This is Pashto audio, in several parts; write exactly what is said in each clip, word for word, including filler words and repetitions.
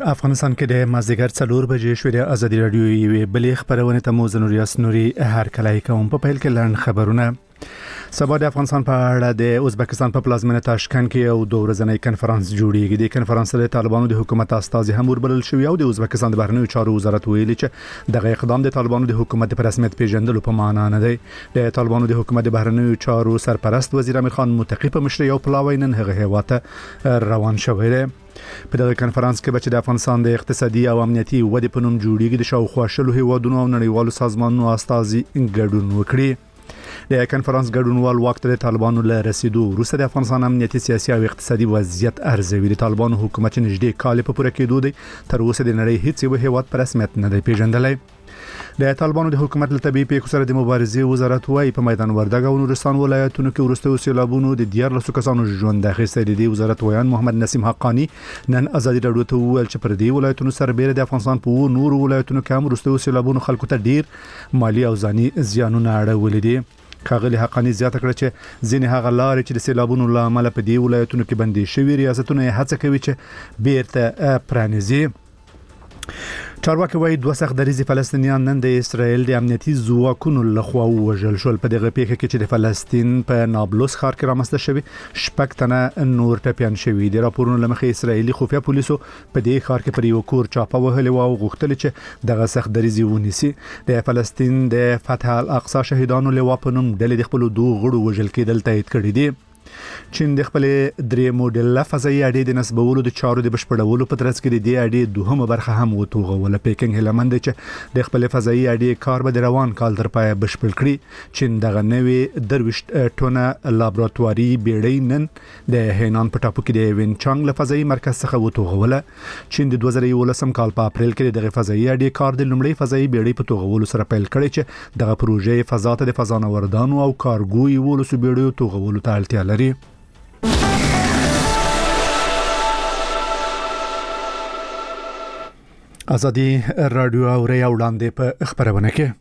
افغانستان کې د مازدیګر څلور بجې شوې د ازادي رادیو یوې بلې خبرونه ته مو زنوریاس نوري هر کله کوم په پیل کې لاند خبرونه. سبا د افغانستان په اړه د ازبکستان په پلازمینه تاشکند کې یو دوه ورځنی کنفرانس جوړیږي. د کنفرانس د طالبانو د حکومت استازي هم وربلل شوی او د ازبکستان د بهرنیو چارو وزارت ویلي چې دغه اقدام د طالبانو د حکومت په رسمیت پیژندلو په معنا نه دی. د طالبانو د حکومت د بهرنیو چارو سرپرست وزیر امیر خان متقی په مشرۍ او پلاوی نن هغه هیواته روان شوی دی. په دغه کنفرانس کې به د افغانستان د اقتصادي او امنیتي ودې په نوم جوړیږي د شاوخوا شلو هیوادونو او نړیوالو سازمانونو استازي ګډون وکړي. د کنفرانس ګډونوال وخت د طالبانو له رسیدو وروسته د افغانستان امنیتي سیاسي او اقتصادي وضعیت ارزوي. د طالبانو حکومت نږدې کال په پوره کېدو دی تر اوسه د نړۍ هیڅ یو هیواد په رسمیت نه دی پیژندلی. د طالبانو د حکومت له طبيعي پیښو سره د مبارزې وزارت وايي په میدان وردګ او نورستان ولایتونو کې ورسته سیلابونو د دیارلسو کسانو ژوند اخیستی دی. وزارت ویان محمد نسیم حقانی نن ازادي رادیو ته وویل چې پر دې ولایتونو سربېره د افغانستان په نورو ولایتونو کې هم ورسته سیلابونو خلکو ته ډیر مالی او ځاني زیانونه اړولي دي. کاغلی حقانی زیاته کړه چې ځینې هغه لارې چې د سیلابونو لامل په دې ولایتونو کې بندي شوي ریاستونه یې هڅه کوي چې بیرته پرانیزي. چارواکي وایي دوه سخت دریزي فلسطینیان نن د اسرائیل د امنیتي ځواکونو لخوا وژل شول. په دغه پیښه کې چې د فلسطین په نابلس ښار کې رامنځته شوی شپږ تنه نور ټپیان شوي دي. راپورونه له مخې اسرائیلي خفیه پولیسو په دې ښار کې پر یو کور چاپه وهلې و او غوښتل چې دغه سخت دریزي ونیسي. د فلسطین د فتح الاقصی شهیدانو لوا په نوم ډلې د خپل دوه غړو وژل کېدل تایید کړي دي. چین د خپل درې موډل فضایي اډې د نسبولو د چارو د بشپړولو په ترڅ کې د دې اډې دوهمه برخه هم وتوغوله. پیکنګ هلمند چې د خپل فضایي اډې کار به د روان کال تر پای بشپړ کړي. چین دغه نوې درويشت ټونه لابراتواري بیړۍ نن د هینان په ټاپو کې د وینچانګ له فضایي مرکز څخه وتوغوله. چین د دوه زره یولسم کال په اپریل کې دغه فضایي اډې کار د لومړی فضایي بیړۍ په توغولو سره پیل کړی چې دغه پروژې فضا ته د فضانوردانو او کارګو یولسو بیړیو توغولو ته اړتیا لري. ازادي رادیو او ری وړاندې په خبرونه کې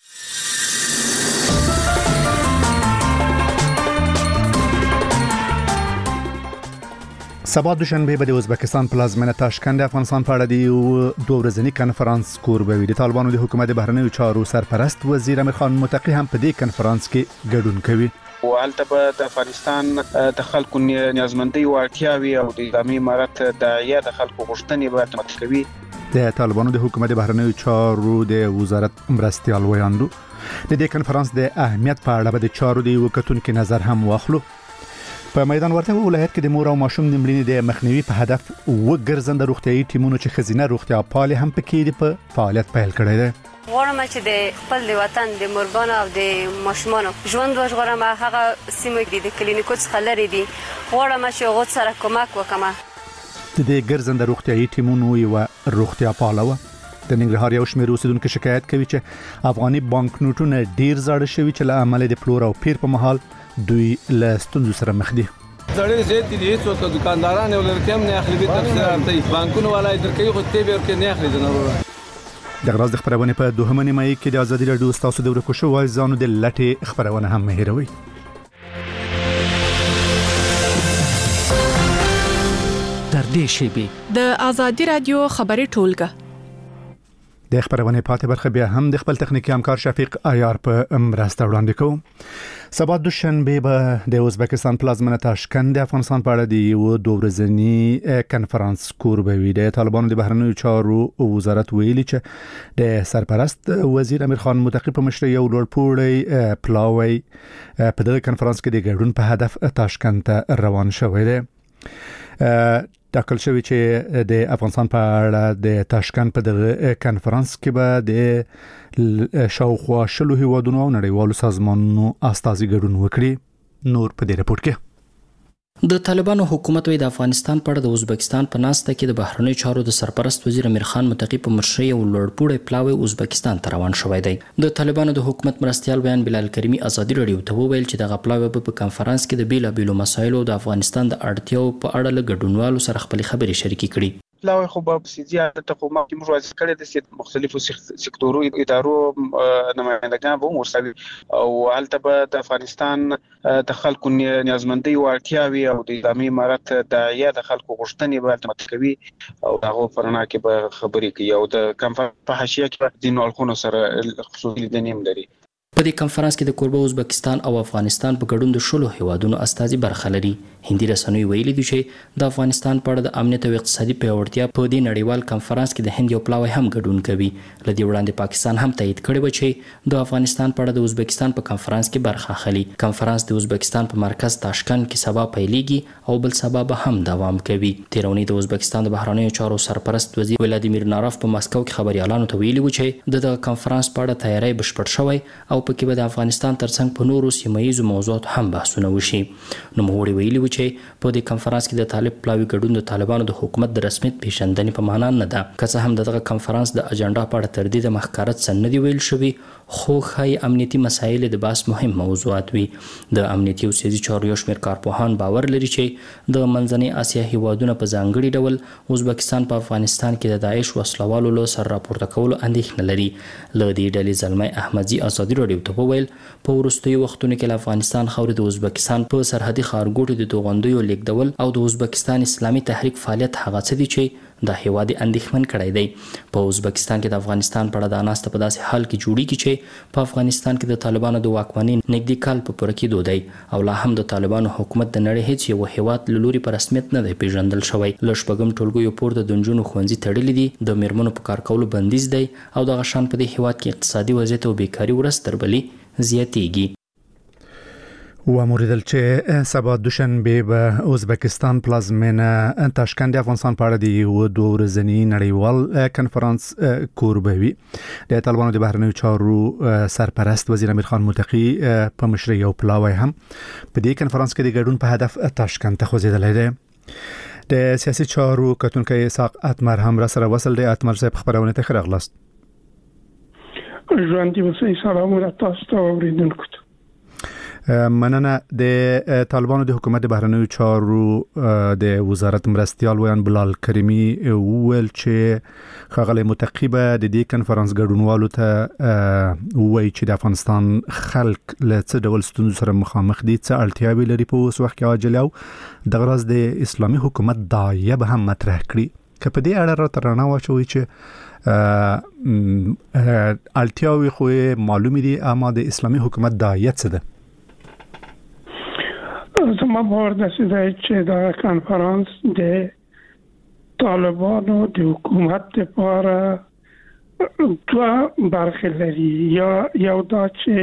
سبا دوشنبه به د ازبکستان پلازمینه تاشکند افغانستان په اړه د یو دوه ورځنی کنفرانس کوربوي. د طالبانو د حکومت بهرنیو چارو سرپرست وزیر امیر خان متقی هم په دې کنفرانس کې ګډون کوي. والته په د افغانستان د خلکو نیازمندۍ او اړتیاوي او د اسلامي امارت داعیه د خلکو غوښتنې به مطرح کوي. د طالبانو د حکومت بهرنیو چارو د وزارت مرستيال ویاندو د دې کنفرانس د اهمیت په اړه د چارو د وکټونکو نظر هم واخلو. په میدان وردګ ولایت کې د مور او ماشوم د مړینې د مخنیوي په هدف وګرځنده روغتيایي ټیمونو چې خزینه روغتیا پالي هم پکې په فعالیت پیل کړی دی. غواړم چې د خپل د وطن د مورګانو او د ماشومانو ژوند وژغورم. هغه سیمه کې د کلینیکو څخه لري دي. غواړم چې هغه سره کومک وکم. د دې ګرځنده روغتيایي ټیمونو یو روغتیا پالوه د ننګرهار یو شمېر اوسیدونکو شکایت کوي چې افغاني بانک نوټونه ډیر زاړه شوي چې له عمل د پلور او پیر په محل دوی له ستونزو سره مخ دي. زړې زیات دي هیڅ دکانداران ولرکم نه اخلي به تفسیر ارتي بانکونو ولای درکې خو ته به ورکې نه اخلي ضروري. د غراز د خبرونه په دوهمه نیمه کې د ازادي رادیو تاسو د ورکو شو وای ځانو د لټي خبرونه هم مهیروي. تر دې شی به د ازادي رادیو خبري ټولګه د خبرونه پاتې برخه بیا هم د خپل تخنیکی همکار شفیق عیار په مرسته وړاندې کوم. سبا دوشنبه به د ازبکستان پلازمینه تاشکند د افغانستان په اړه د یو دوه ورځنی کنفرانس کوربوي. د طالبانو د بهرنیو چارو وزارت ویلي چې د سرپرست وزیر امیر خان متقی په مشرۍ یو لوړپوړی پلاوی په دغه کنفرانس کې د ګډون په هدف تاشکند ته روان شوی دی. ټاکل شوی چې د افغانستان په اړه د تاشکند په دغه کنفرانس کې به د شاوخوا شلو هیوادونو او نړیوالو سازمانونو استازي ګډون وکړي. نور په دې رپورت کې د طالبانو حکومت وی د افغانستان په اړه د ازبکستان په ناسته کې د بهرنیو چارو د سرپرست وزیر امیر خان متقی په مشرۍ او لوړپوړی پلاوی ازبکستان ته روان شوی دی. د طالبانو د حکومت مرستيال بیان بلال کریمی ازادي رادیو ته وویل چې دغه پلاوی په کنفرانس کې د بیلابیلو مسایلو د افغانستان د اړتیاو په اړه له ګډونوالو سره خپل خبرې شریکې کړي. پلاوی خو په سیدي حالت خو ما کوم ورځ کړي د مختلفو سکتورو ادارو نمائندگان به ورسوي او حالت به د افغانستان د خلکو نیازمندي او اړتیاوي او د اسلامي امارت داعیه د خلکو غوښتنې به متکوي او هغه پرنا کې به خبرې کوي او د کنفرانس په حاشیه کې د نړیوالو سره خصوصي لیدنې لري. په دې کنفرانس کې د کوربه ازبکستان او افغانستان په ګډون د شلو هیوادونو استازي برخه لري. هندي رسنیو ویلي دي چې د افغانستان په اړه د امنیت او اقتصادي پیاوړتیا په دې نړیوال کنفرانس کې د هند یو پلاوی هم ګډون کوي. لدې وړاندې پاکستان هم تایید کړی و چې د افغانستان په اړه د ازبکستان په کنفرانس کې برخه اخلي. کنفرانس د ازبکستان په مرکز تاشکند کې سبا پیلېږي او بل سبا به هم دوام کوي. تیرونی د ازبکستان د بهرنیو چارو سرپرست وزیر ولادیمیر ناروف په مسکو کې خبريالانو ته ویلي و چې د کنفرانس په اړه تیاری بشپړ شوی او په کې به د افغانستان ترڅنګ په نورو سیمایي موضوعات هم بحثونه وشي. نو موږ ویلي و چې په دې کنفرانس کې د طالب پلاوی ګډون د طالبانو د حکومت د رسمیت پیژندنې په معنا نه ده. که څه هم دغه کنفرانس د اجنډا په اړه تر دې د محکارت څخه نه دی ویل شوی، خو ښایي امنیتي مسایل د بحث مهم موضوعات وي. د امنیتي او سیاسي چارو یو شمېر کارپوهان باور لري چې د منځنۍ اسیا هیوادونه په ځانګړي ډول ازبکستان په افغانستان کې د داعش وسلوالو له سر راپورته کولو اندېښنه لري. له دې ډلې زلمی احمدزي ازادي راډیو ته وویل په وروستیو وختونو کې له افغانستان خاورې د ازبکستان په سرحدي ښارګوټو د توغندیو لیږدول او د ازبکستان اسلامي تحریک فعالیت هغه څه دي چې د هیواد اندېښمن کړی دی. په ازبکستان کې د افغانستان په اړه د ناسته په داسې حال کې جوړیږي چې په افغانستان کې د طالبانو د واکمنۍ نږدې کال په پوره کېدو دی او لا هم د طالبانو حکومت د نړۍ هیڅ یو هیواد له لوري په رسمیت نه دی پیژندل شوی. له شپږم ټولګیو پورته د نجونو ښوونځي تړلي دي، د میرمنو په کار کولو بندیز دی او دغه شان په دې هیواد کې اقتصادي وضعیت او بیکاري ورځ تر بلې زیاتیږي. و موریدل چې سبا دوشنبه به ازبکستان پلازمینه تاشکند افغانستان په اړه د یو دوه ورځني نړیوال کنفرانس کوربه وي. د طالبانو د بهرنیو چارو سرپرست وزیر امیر خان متقی په مشرۍ یو پلاوی هم په دې کنفرانس کې د ګډون په هدف تاشکند ته خوځېدلی دی. د سیاسي چارو کتونکي اسحاق اتمر هم را سره وصل دی. اتمر صاحب خبرونه ته ښه راغلاست. ژوندي اوسئ. سلامونه تاسو ته اوریدونکو ته. مننه. د طالبانو د حکومت د بهرنیو چارو د وزارت مرستیال ویان بلال کریمی وویل چې ښاغلی متقی به د دې کنفرانس ګډونوالو ته ووایي چې د افغانستان خلک له څه ډول ستونزو سره مخامخ دي، څه اړتیاوې لري په اوس وخت کې عاجل، او دغه راز د اسلامي حکومت داعیه به هم مطرح کړي. که په دې اړه راته رڼا واچوي چې اړتیاوې خو معلومې دي، اما د اسلامي حکومت داعیه څه ده؟ زما باور داسې دی چې دا کنفرانس د طالبانو د حکومت لپاره دوه برخې لري. یا یو دا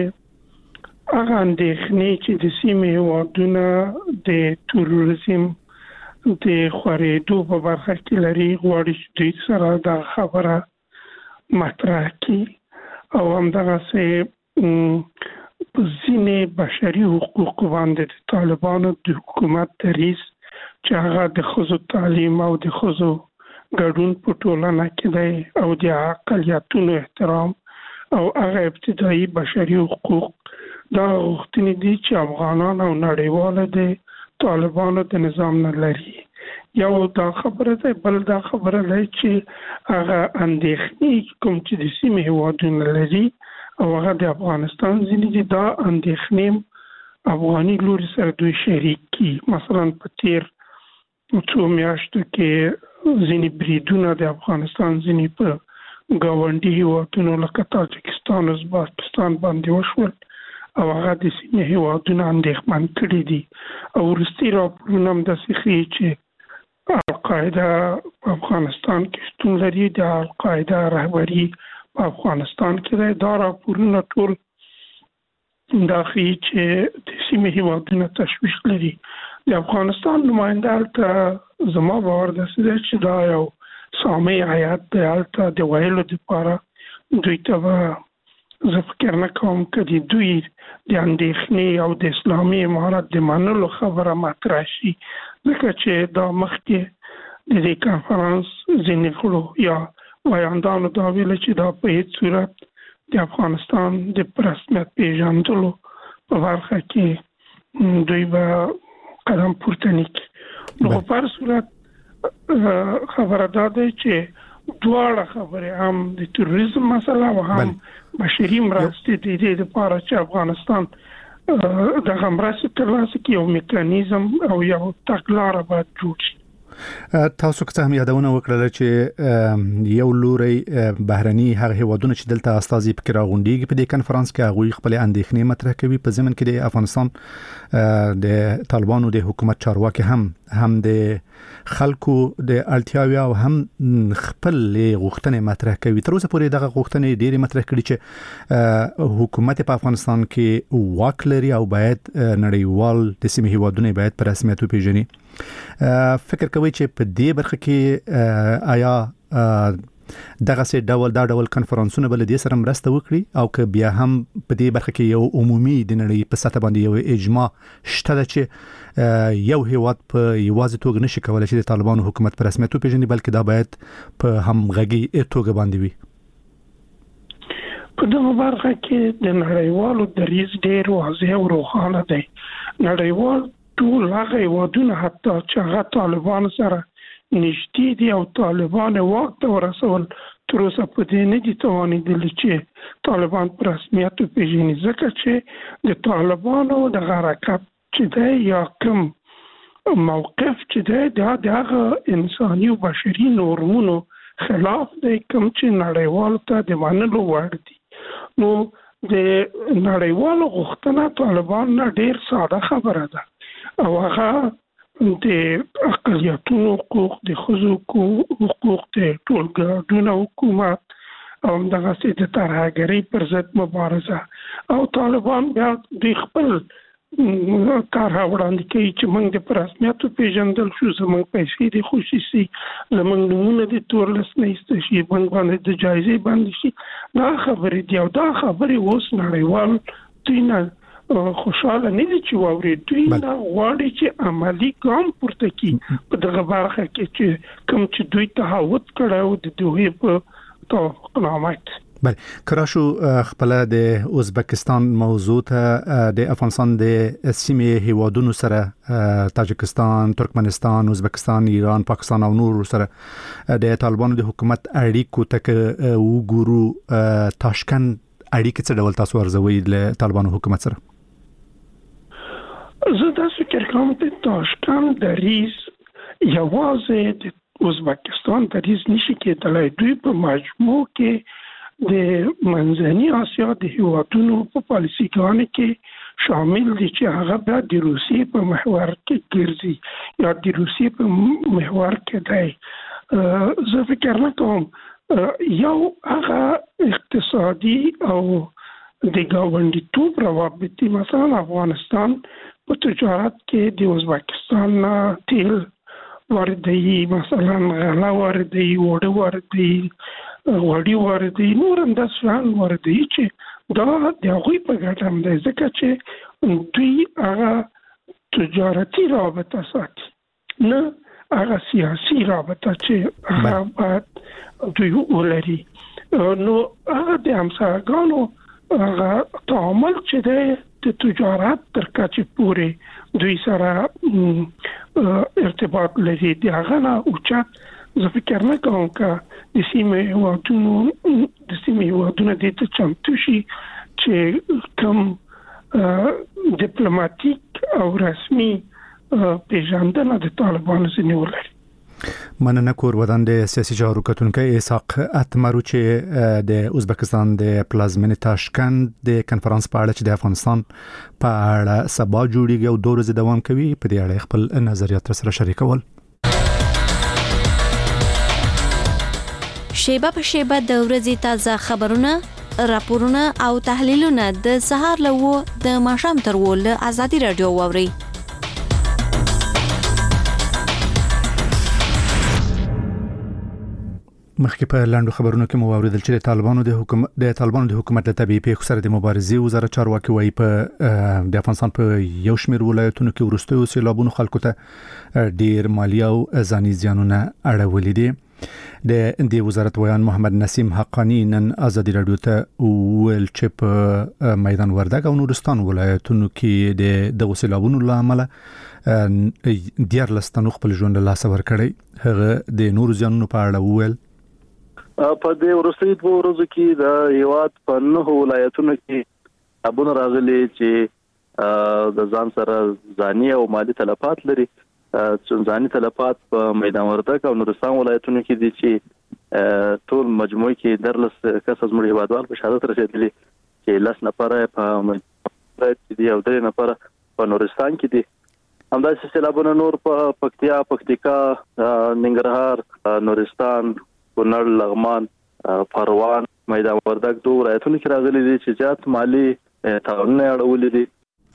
چې هغه اندېښنې چې د سیمې هیوادونه د تروریزم د خورېدو په برخه کې لري غواړي چې دوی سره دا خبره مطرح کړي او همدغسې په ځینې بشري حقوقو باندې د طالبانو د حکومت دریځ چې هغه د ښځو تعلیم او د ښځو ګډون په ټولنه کې دی او د اقلیتونو احترام او هغه ابتدایي بشري حقوق، دا غوښتنې دي چې افغانان او نړیواله د طالبانو د نظام نه لري. یو دا خبره ده. بل دا خبره ده چې هغه اندېښنې کوم چې د سیمې هیوادونه لري او هغه د افغانستان ځینې دي، دا اندېښنې افغاني لوري سره دوی شریک کی. مثلا په تیر څو میاشتو کې ځینې بریدونه د افغانستان ځینې په ګاونډي هیوادونو لکه تاجکستان او ازبکستان باندې وشول او هغه د سیمې هیوادونه اندېښمن کړي دي. او وروستي راپورونه هم داسې ښیي چې القاعده په افغانستان کې شتون لري، د القاعده رهبري په افغانستان کې دی. دا راپورونه ټول دا ښیي چې د سیمې هیوادونه تشویش لري. د افغانستان نماینده هلته زما باور داسې دی چې دا یو سامع هیات دی. هلته د ویلو دپاره دوی ته به زه فکر نه کوم که د دوی د اندېښنې او د اسلامي امارت د منلو خبره مطرح شي، ځکه چې دا مخکې د دې کنفرانس ځینې غړو یا وایاندانو دا ویله چې دا په هیڅ صورت د افغانستان د رسمیت پیژندلو په برخه کې دوی به قدم پورته نه کړي. نو په هر صورت خبره ده چې دواړه خبره هم د تروریزم مسله او هم بشري مرستې د دې لپاره چې افغانستان د غمراسي ترلاسه کې یو میکانیزم او یو تګلاره باید جوړ شي. تاسو که څه هم یادونه وکړه چې یو لوري بهرني هغه هیوادونه چې دلته استازي فکر غونډيږي په دې کانفرنس کې هغه خپل اندېښنې مطرح کوي په ضمن کې د افغانستان د طالبانو د حکومت چارواکي هم هم د خلکو د اړتیاوي او هم خپل غوښتنې مطرح کوي. تر اوسه پورې دغه غوښتنې ډېری مطرح کړي چې حکومت په افغانستان کې واک لري او باید نړیوال د سیمې هیوادونه باید په رسمیت وپیژني. فکر کوي چې په دې برخه کې آیا دغه سي ډول دا ډول کانفرنسونه بل دې سره مرسته وکړي او که بیا هم په دې برخه کې یو عمومي د نړۍ په سطح باندې یو اجماع شته چې یو هیواد په یوازې توګه نشي کولای چې د طالبانو حکومت په رسمیت وپیژني بلکې دا باید په همغږي توګه باندې وي. په دغه برخه کې د نړیوالو دریځ ډېر واضح او روښانه دی. نړیوال ټول هغه هیوادونه حتی چې هغه طالبان سره نشتی دي او طالبان واک ته ورسول تر اوسه په دې نه دي توانیدلی چې طالبان په رسمیت وپیژني ځکه چې د طالبانو د حرکت چې دی یا کوم موقف چې دی دا د هغه انساني او بشري نورمونو خلاف دی کوم چې نړیوالو ته د منلو وړ دي. نو د نړیوالو غوښتنه طالبان نه ډېر ساده خبره ده او هغه د اقلیتونو حقوق د ښځو حقوق د ټولګړو حکومت او دغه څه د ترهګرۍ پر ضد مبارزه او طالبان بیا د خپل کار وړاندې کوي چې موږ د رسمیت پیژندل شو زموږ پیسې د خصوصي زموږ نمونه د تورلس نه ایستل شي موږ باندې د جایزې باندې شي دا خبرې دی او دا خبرې اوس نړیوال دوی نه خوشاله نه دي چې ووري دوی نه غواړي چې عملی ګام پورته کړي په دغه برخه کې چې کوم چې دوی تعهد کړو د دوی په توافقنامه. بله کراشو خپل د ازبکستان موضوع ته د افغانستان د سیمې هیوادونو سره تاجکستان، ترکمنستان، ازبکستان، ایران، پاکستان او نور سره د طالبانو د حکومت اړیکو ته وګورو تاشکند اړیکې څه ډول تاسو ارزوي له طالبانو حکومت سره؟ زه دا فکر کوم چې تاشکند دریز یوازې د ازبکستان دریز نشي کېدلی. دوی په مجموع کې د منځني اسیا د هیوادونو په پالیسیګانو کې شامل دي چې هغه بیا د روسیې په محور کې ګرځي یا د روسیې په محور کې دی. زه فکر نه کوم یو هغه اقتصادي او د ګاونډیتوب روابط مثلا افغانستان په تجارت کې د ازبکستان تیل واردوي، مثلا غله واردوي، وړه واردوي، وړي واردوي، نور هم داسې شیان واردوي چې دا د هغوی په ګټه هم دی ځکه چې دوی هغه تجارتي رابطه ساتي نه هغه سیاسي رابطه چې هغه باید دوی ولري. نو هغه د همسایه‌ګانو هغه تعامل چې دی د تجارت تر کچې پورې دوی سره ارتباط لري د هغه نه اوچت. زه فکر نه کوم که د سیمې هیوادونو د سیمې هیوادونه دې ته چمتو شي چې کوم ډیپلوماټیک او رسمي پیژندنه د طالبانو ځینې ولري. مننه کور ودان د سیاسي چارو کتونکي اسحاق اتمرو چې د ازبکستان د پلازمینې تاشکند د کنفرانس په اړه چې د افغانستان په اړه سبا جوړیږي او دوه ورځې دوام کوي په دې اړه خپل نظریات سره شریکول. شیبه په شیبه د ورځې تازه خبرونه، راپورونه او تحلیلونه د سهار له د ماښام تر ول ازادي رادیو ووري. مخکې په لاندو خبرونو کې مو اوریدل چې د طالبانو د حکومت د طالبانو د حکومت د طبيعي پیښو سره د مبارزې وزارت چارواکي وايي په د افغانستان په یو شمېر ولایتونو کې ورستوي سیلابونو خلکو ته ډیر مالی او ځاني زیانونه اړولې دي. د د وزارت ویان محمد نسیم حقانی نن ازادي رادیو ته ویل چې په میدان وردګ او نورستان ولایتونو کې د د وسیلابونو لامل ډیر لستنو خپل ژوند له لاسه ورکړي هغه د نور ځانونو په اړه ویل په دې ورستۍ په ورځو کې د یوات په نهو ولایتونو کې ابونه راغلي چې د ځان سره ځاني او مالی تلفات لري چې ځاني تلفات په میدان وردګ او نورستان ولایتونو کې دي چې ټول مجموعي کې درلس کس از مړي هوادوال په شهادت رسیدلي چې لاس نفره په مجموعي کې دي او درې نفره په نورستان کې دي همداسې سیلابونه نور په پکتیا پکتیکا ننګرهار نورستان کونړ لغمان پروان میدان وردګ دوه ولایتونو کې راغلي دي چې زیات مالی تعاونونه اړولې دي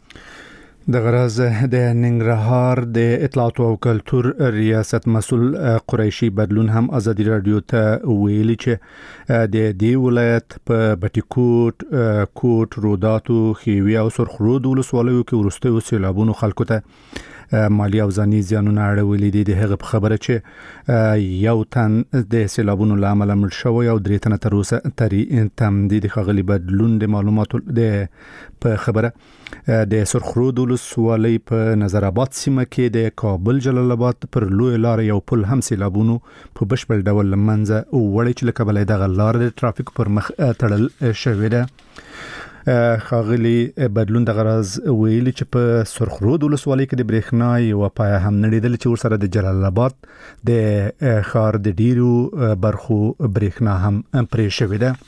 د غرض د ننګرهار د اطلاعات او کلتور ریاست مسؤل قریشي بدلون هم ازادي رادیو ته ویلي چې د دې ولایت په بټیکوټ کوټ روداتو خیوی او سرخرود ولسوالیو کې ورسته سیلابونو خلکو ته مالی او ځاني زیانونه اړولې دي د هغه په خبره چې یو تن د سیلابونو لامل مړ شوی او درې تنه تر اوسه تری تمدید خغلی بدلون د معلوماتو د په خبره د سرخرود ولسوالۍ په نظر آباد سیمه کې د کابل جلال آباد پر لوی لار یو پل هم سیلابونو په بشپړ ډول لمنځه وړي چې لکه بلې د لار د ترافیک پر مخ تړل شوی ده خاغلی بدلون د غرض ویلي چې په سرخرود ولسوالۍ کې د برېښنا یو پای هم نړیدل چې ورسره د جلال آباد د خار د ډیرو برخو برېښنا هم پرې شوی ده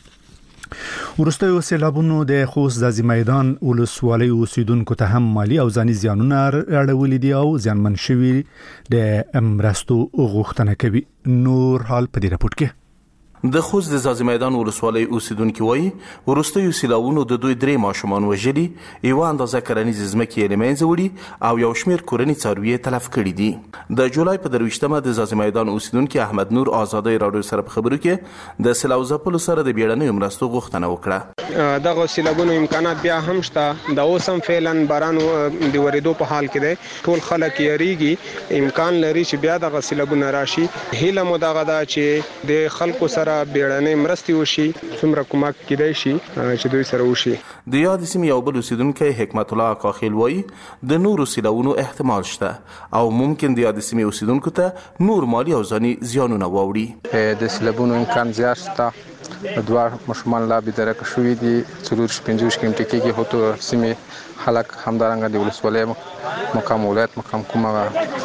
ورسته سیلابونو د خوست ځاځي میدان ولسوالۍ اوسیدونکو ته هم مالی او ځاني زیانونه اړولې دي او زیانمن شوي د مرستو غوښتنه کوي نور حال په دې راپور کې د خوست د ځاځي میدان ولسوالۍ اوسیدونکو وایي ورسته سیلابونو د دوی درې ماشومان وژلي یو اندازه کرنیز ځمکې یې له منځه وړي او یو شمېر کورني څاروي تلف کړي دي د جولای په درویشتمه د ځاځي میدان اوسیدونکو احمد نور آزادۍ رادیو سره په خبرو کې د سیلاب ځپلو سره د بیړنیو مرستو غوښتنه وکړه دغه سیلابونو امکانات بیا هم شته د اوسم فعلا باران د ورېدو په حال کې دی ټول خلک یریږي امکان لري چې بیا دغه سیلابونه راشي هیله مو دغه دا چې د خلکو سره بیړنۍ مرستې وشي څومره کومک کېدای شي چې دوی سره وشي د یاد سیمې یو بل اوسیدونکی حکمت الله کاخیل وایي د نورو سیلابونو احتمال شته او ممکن د یاد سیمې اوسیدونکو ته نور مالی او ځاني زیانونه واوړي د سیلابونو امکان زیات شته دوه مشمول لا بدرک شوې دي څلور پنځوس کیمټي کې هوته سیمې خلک همدارنګه د ولسوالۍ مقام ولایت مقام کومه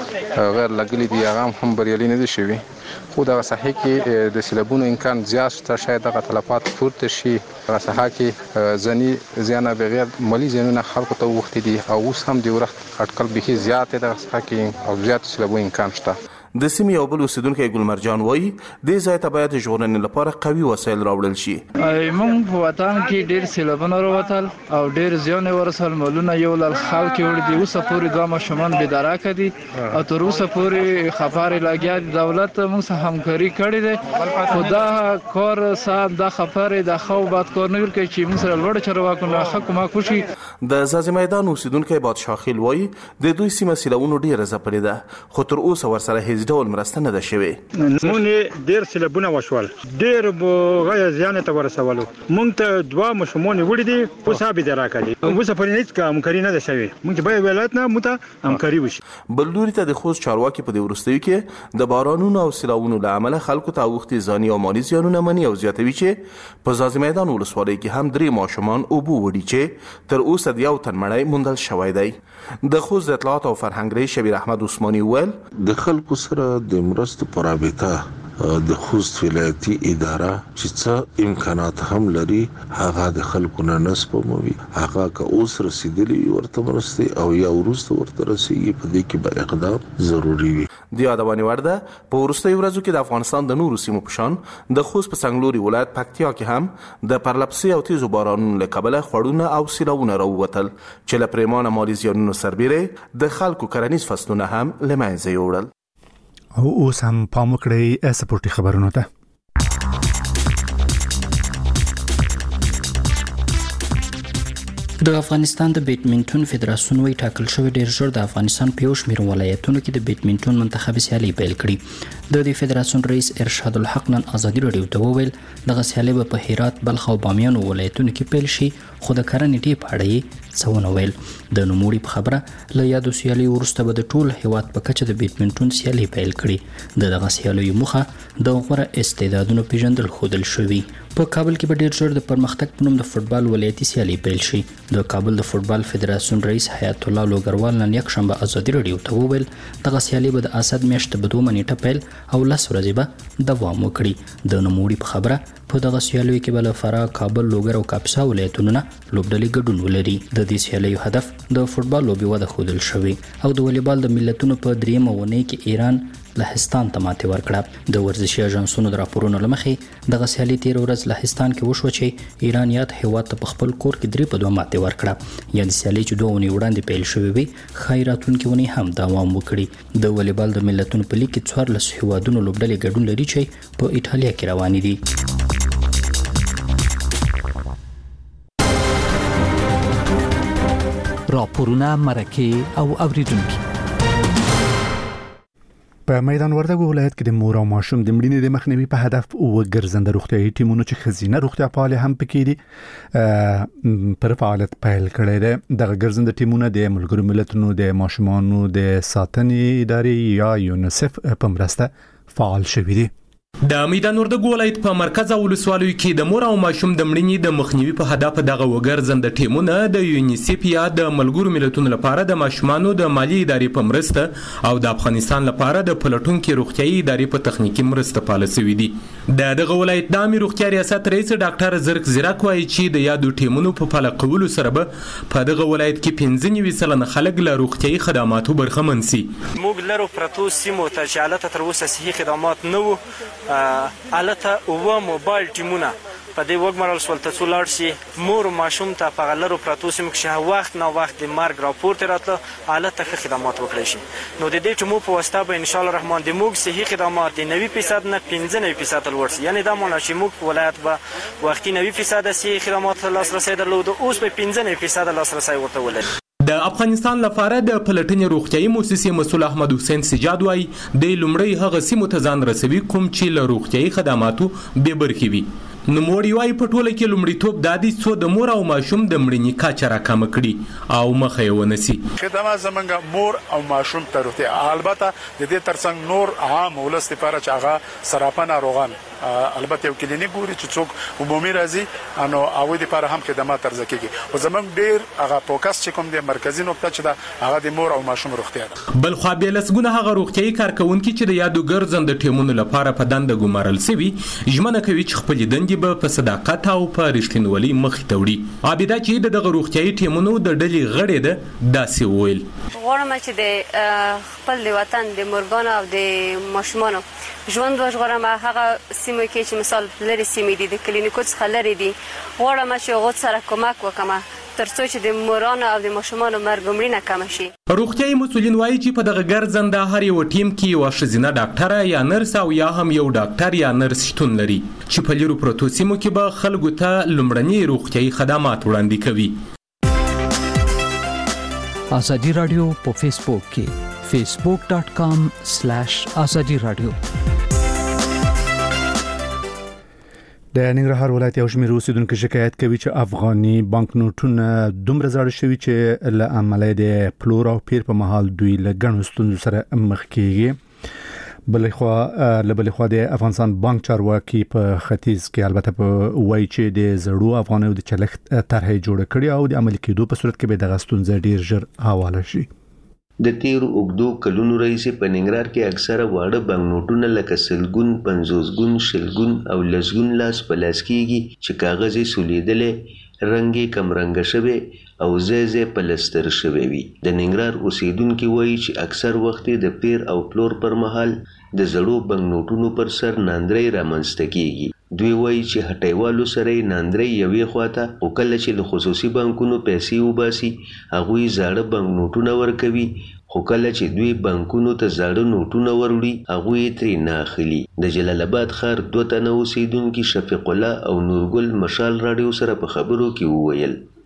غیر لګلي دي هغه هم بریالي نه دي شوي خو د صحه کې د سیلابونو امکان زیات شته شاید د تلفات پورته شي د صحه کې ځنی زیان بغیر مالی زیانونه خلکو ته وخت دي او اوس هم د ورخت اټکل به زیات د صحه کې او زیات سیلابونو امکان شته د سیمې یو بل اوسیدونکی ګلمرجان وایي د ځای ته باید ژغورنې لپاره قوي وسایل راوړل شي موږ په وطن کې ډېر سیلابونه راوتل او ډېر زیان ورسول مالونه یو لال خلک وړي دي اوس پورې دوه ماشومان بيداره کړي او تر اوسه پورې خبرې لګیا دولت موږ سره همکاري کړې ده خدا کار صاحب د خبرې د خو باد کار نه کوي چې موږ سره لوړ چرواکونه حکومت کوشي د ځاځي میدان اوسیدونکی بادشاه خیل وایي د دوی سیمه سیلابونو ډېر زپلې ده خو تر اوسه ورسره هیڅ ډول مرسته نه ده شوې مونږ ډېر سیلابونه وشول ډېر غیا زیان ته ورسولو مونږ ته دوا مشمون وړي دي اوس به دراکړي اوس په هیڅ کار همکاري نه ده شوې مونږ به ولایت نه مته همکاري وشي بلدوري ته د خوست چارواکي په دې ورستیو کې د بارانونو او سیلابونو له امله خلکو ته وختي ځاني او مالی زیانونه مني او زیاتوي چې په ځاځي میدان ولسوالۍ کې هم درې ماشومان اوبو وړي چې تر اوسه د یو تن مړی موندل شوی دی د خوست د اطلاعات او فرهنګ رئیس شبیر احمد عثماني ویل د خلکو سره د مرستو پر رابطه د خوست ولایتي اداره چې څه امکانات هم لري هغه د خلکو نه نسپموي هغه که اوس رسیدلی ورته مرستې او یا ورسته ورته رسیږي په دې کې به اقدام ضروری وي د یادونه ورده په ورستي ورځو کې د افغانستان د نورو سیمو په شان د خوست په څنګلوري ولایت پکتیا کې هم د پرلپسې او تیزو بارانونو له کبله خړونه او سیلابونه راووتل چې له پریمانه مالی زیانونو سربېره د خلکو کرنیز فصلونه هم له منځه یوړل او اوس هم پام وکړئ سپورتي خبرونو ته د افغانستان د بیډمنټون فدراسیون وی ټاکل شوی ډیر ژر د افغانستان په یو شمېر ولایتونو کې د بیډمنټون منتخب سیالي پیل کړي. د دې فدراسیون رئیس ارشاد الحق نن ازادي رادیو ته وویل دغه سیالي به په هرات، بلخ او بامیان ولایتونو کې پیل شي، خو د کرنې ټی په اړه یې څه ونه ویل. د نوموړي په خبره له یادو سیالي وروسته به د ټول هیواد په کچه د بیډمنټون سیالي پیل کړي. د دغه سیالیو موخه د غوره استعدادونو پیژندل ښودل شوي. په کابل کې به ډیر ژر د پرمختګ په نوم د فوټبال ولایتي سیالي پیل شي. د کابل د فوټبال فدراسیون رئیس حیات الله لوګروال نن یکشنبه ازادي رادیو ته وویل دغه سیالي به د اسد میاشتې په دوه نیټه پیل او لس ورځې به دوام وکړي. د نوموړي په خبره په دغه سیالیو کې به له فراه، کابل، لوګر او کاپیسا ولایتونو نه لوبډلې ګډون ولري. د دې سیالیو هدف د فوټبال لوبي وده ښودل شوی او د والیبال د ملتونو په دریمه اونۍ کې ایران لهستان ته ماتې ورکړه. د ورزشي اژانسونو د راپورونو له مخې دغه سیالي تیر ورځ لهستان کې وشوه چې ایران یاد هیواد ته په خپل کور کې درې په دوه ماتې ورکړه. یا د سیالي چې دوه اونۍ وړاندې پیل شوې وي ښایي راتلونکې اونۍ هم دوام وکړي. د والیبال د ملتونو په لیګ کې څوارلس هیوادونو لوبډلې ګډون لري چې په ایټالیا کې روانې دي. راپورونه، مرکې او اوریدونکي. په میدان وردګو ولایت کې د مور او ماشوم د مړینې د مخنیوي په هدف وګرځنده روغتیايي ټیمونو چې خزینه روغتیا پاله هم پکې دي پر فعالیت پیل کړی دی. دغه ګرځنده ټیمونه د ملګرو ملتونو د ماشومانو د ساتنې ادارې یا یونیسف په مرسته فعال شوي دي. د میدان وردګو ولایت په مرکز او ولسوالیو کې د مور او ماشوم د مړینې د مخنیوي په هدف دغه وګرځنده ټیمونه د یونیسف یا د ملګرو ملتونو لپاره د ماشومانو د مالی ادارې په مرسته او د افغانستان لپاره د پلټونکو روغتیايي ادارې په تخنیکی مرسته فعال شوي دي. د دغه ولایت د عامه روغتیا ریاست رئیس ډاکټر زرک زیراک وایي چې د یادو ټیمونو په فعال کولو سره به په دغه ولایت کې پنځه نوي سلنه خلک له روغتیايي خدماتو برخمن شي. موږ لرو پرتو سیمو ته چې حالت تر اوسه صحي خدمات نه وو الته او موبایل ټیمونه په دې وګمرل سول ته څولار شي مور ماشوم ته په غلرو پرتو سیم کې وخت نه وخت د مارګ راپورټ راته الته خدمات وکړي شي. نو د دې ټیمو په واسطه به ان شاء الله رحمان د موږ صحي خدمات د نوي فیصد نه پنځه فیصد لوړ شي. یعنی دا معنی چې موږ ولایت به وختي نوي فیصد صحي خدمات لاسرسي درلود اوس به پنځه فیصد لاسرسي ورته ولري. د افغانستان لپاره د پلټنې روغتیايي مؤسسې مسؤل احمد حسین سجاد وایي د لومړی هغه سیمو ته ځان رسوي کوم چې له روغتیايي خدماتو بې برخې وي. نوموړي وایي په ټوله کې لومړیتوب دا دی څو د مور او ماشوم د مړینې کچه راکمه کړي او مخه یې ونیسي. خدمات زمونږ مور او ماشوم ته روغتیا البته د دې ترڅنګ نور عام ولس لپاره چې هغه سراپا ناروغان البته یو کلینیک ګوري چې څوک عمومي راځي انو اوی د لپاره هم خدمات ترځ کیږي. او زمونږ ډیر هغه فوکس چې کوم د مرکزی نقطه چې دا هغه د مور او ماشوم روغتیا ده. بل خو به لسګونه هغه روغتیايي کارکونکو چې د یادو ګرځنده ټیمونو لپاره په دنده ګمارل سوي ژمنه کوي چې خپل دندې به په صداقت او په رښتینولۍ مخ ته وړي. عابده چې دغه روغتیايي ټیمونو د ډلې غړي ده داسې ویل غواړم چې د خپل وطن د مورګانو او د ماشومانو ژوند وژغورم. هغه سیمه کې چې مثال لري سیمې دي د کلینیکو څخه لري دي غواړم چې هغه سره کومک وکم ترڅو چې د مورانو او د ماشومانو مرګ مړینه کم شي. روغتیايي مسؤلین وایي چې په دغه ګرځنده هر یو ټیم کې یو ښځینه ډاکټره یا نرس او یا هم یو ډاکټر یا نرس شتون لري چې په لیرو پروتو سیمو کې به خلکو ته لومړني روغتیايي خدمات وړاندې کوي. ازادي رادیو په فیسبوک کې facebook dot com slash azadi radio. د ننګرهار ولایت یو شمېر اوسیدونکو شکایت کوي چې افغاني بانک نوټونه دومره زاړه شوي چې له امله د پلور او پیر په مهال دوی له ګڼو ستونزو سره مخ کیږي. بلخوا لبلخوا د افغانستان بانک چارواکي په ختیځ کې البته په وایي چې د زړو افغانیو د چلښت طرحه جوړه کړې او د عملي کېدو په صورت کې به دغه ستونزه ډیر ژر حواله شي. د تیرو اوږدو کلونو راهیسې په ننګرهار کې اکثره واړه بانک نوټونه لکه سلګون، پنځوسګون، شلګون او لسګون لاس په لاس کېږي چې کاغذ یې سولیدلی، رنګ یې کمرنګه شوی او ځای ځای پلستر شوی وي. د ننګرهار اوسیدونکي وایي چې اکثر وخت د پیر او پلور پر مهال د زړو بانک نوټونو پر سر ناندرۍ رامنځته کېږي. دوی وایي چې هټیوالو سره یې ناندرۍ یوې خواته او کله چې له خصوصي بانکونو پیسې وباسي هغوی زاړه بانک نوټونه ورکوي، خو کله چې دوی بانکونو ته زاړه نوټونه وروړي هغوی یې ترې نه اخلي. د جلال آباد ښار دوه تنه اوسیدونکي شفیق الله او نورګل مشال راډیو سره په خبرو کې وویل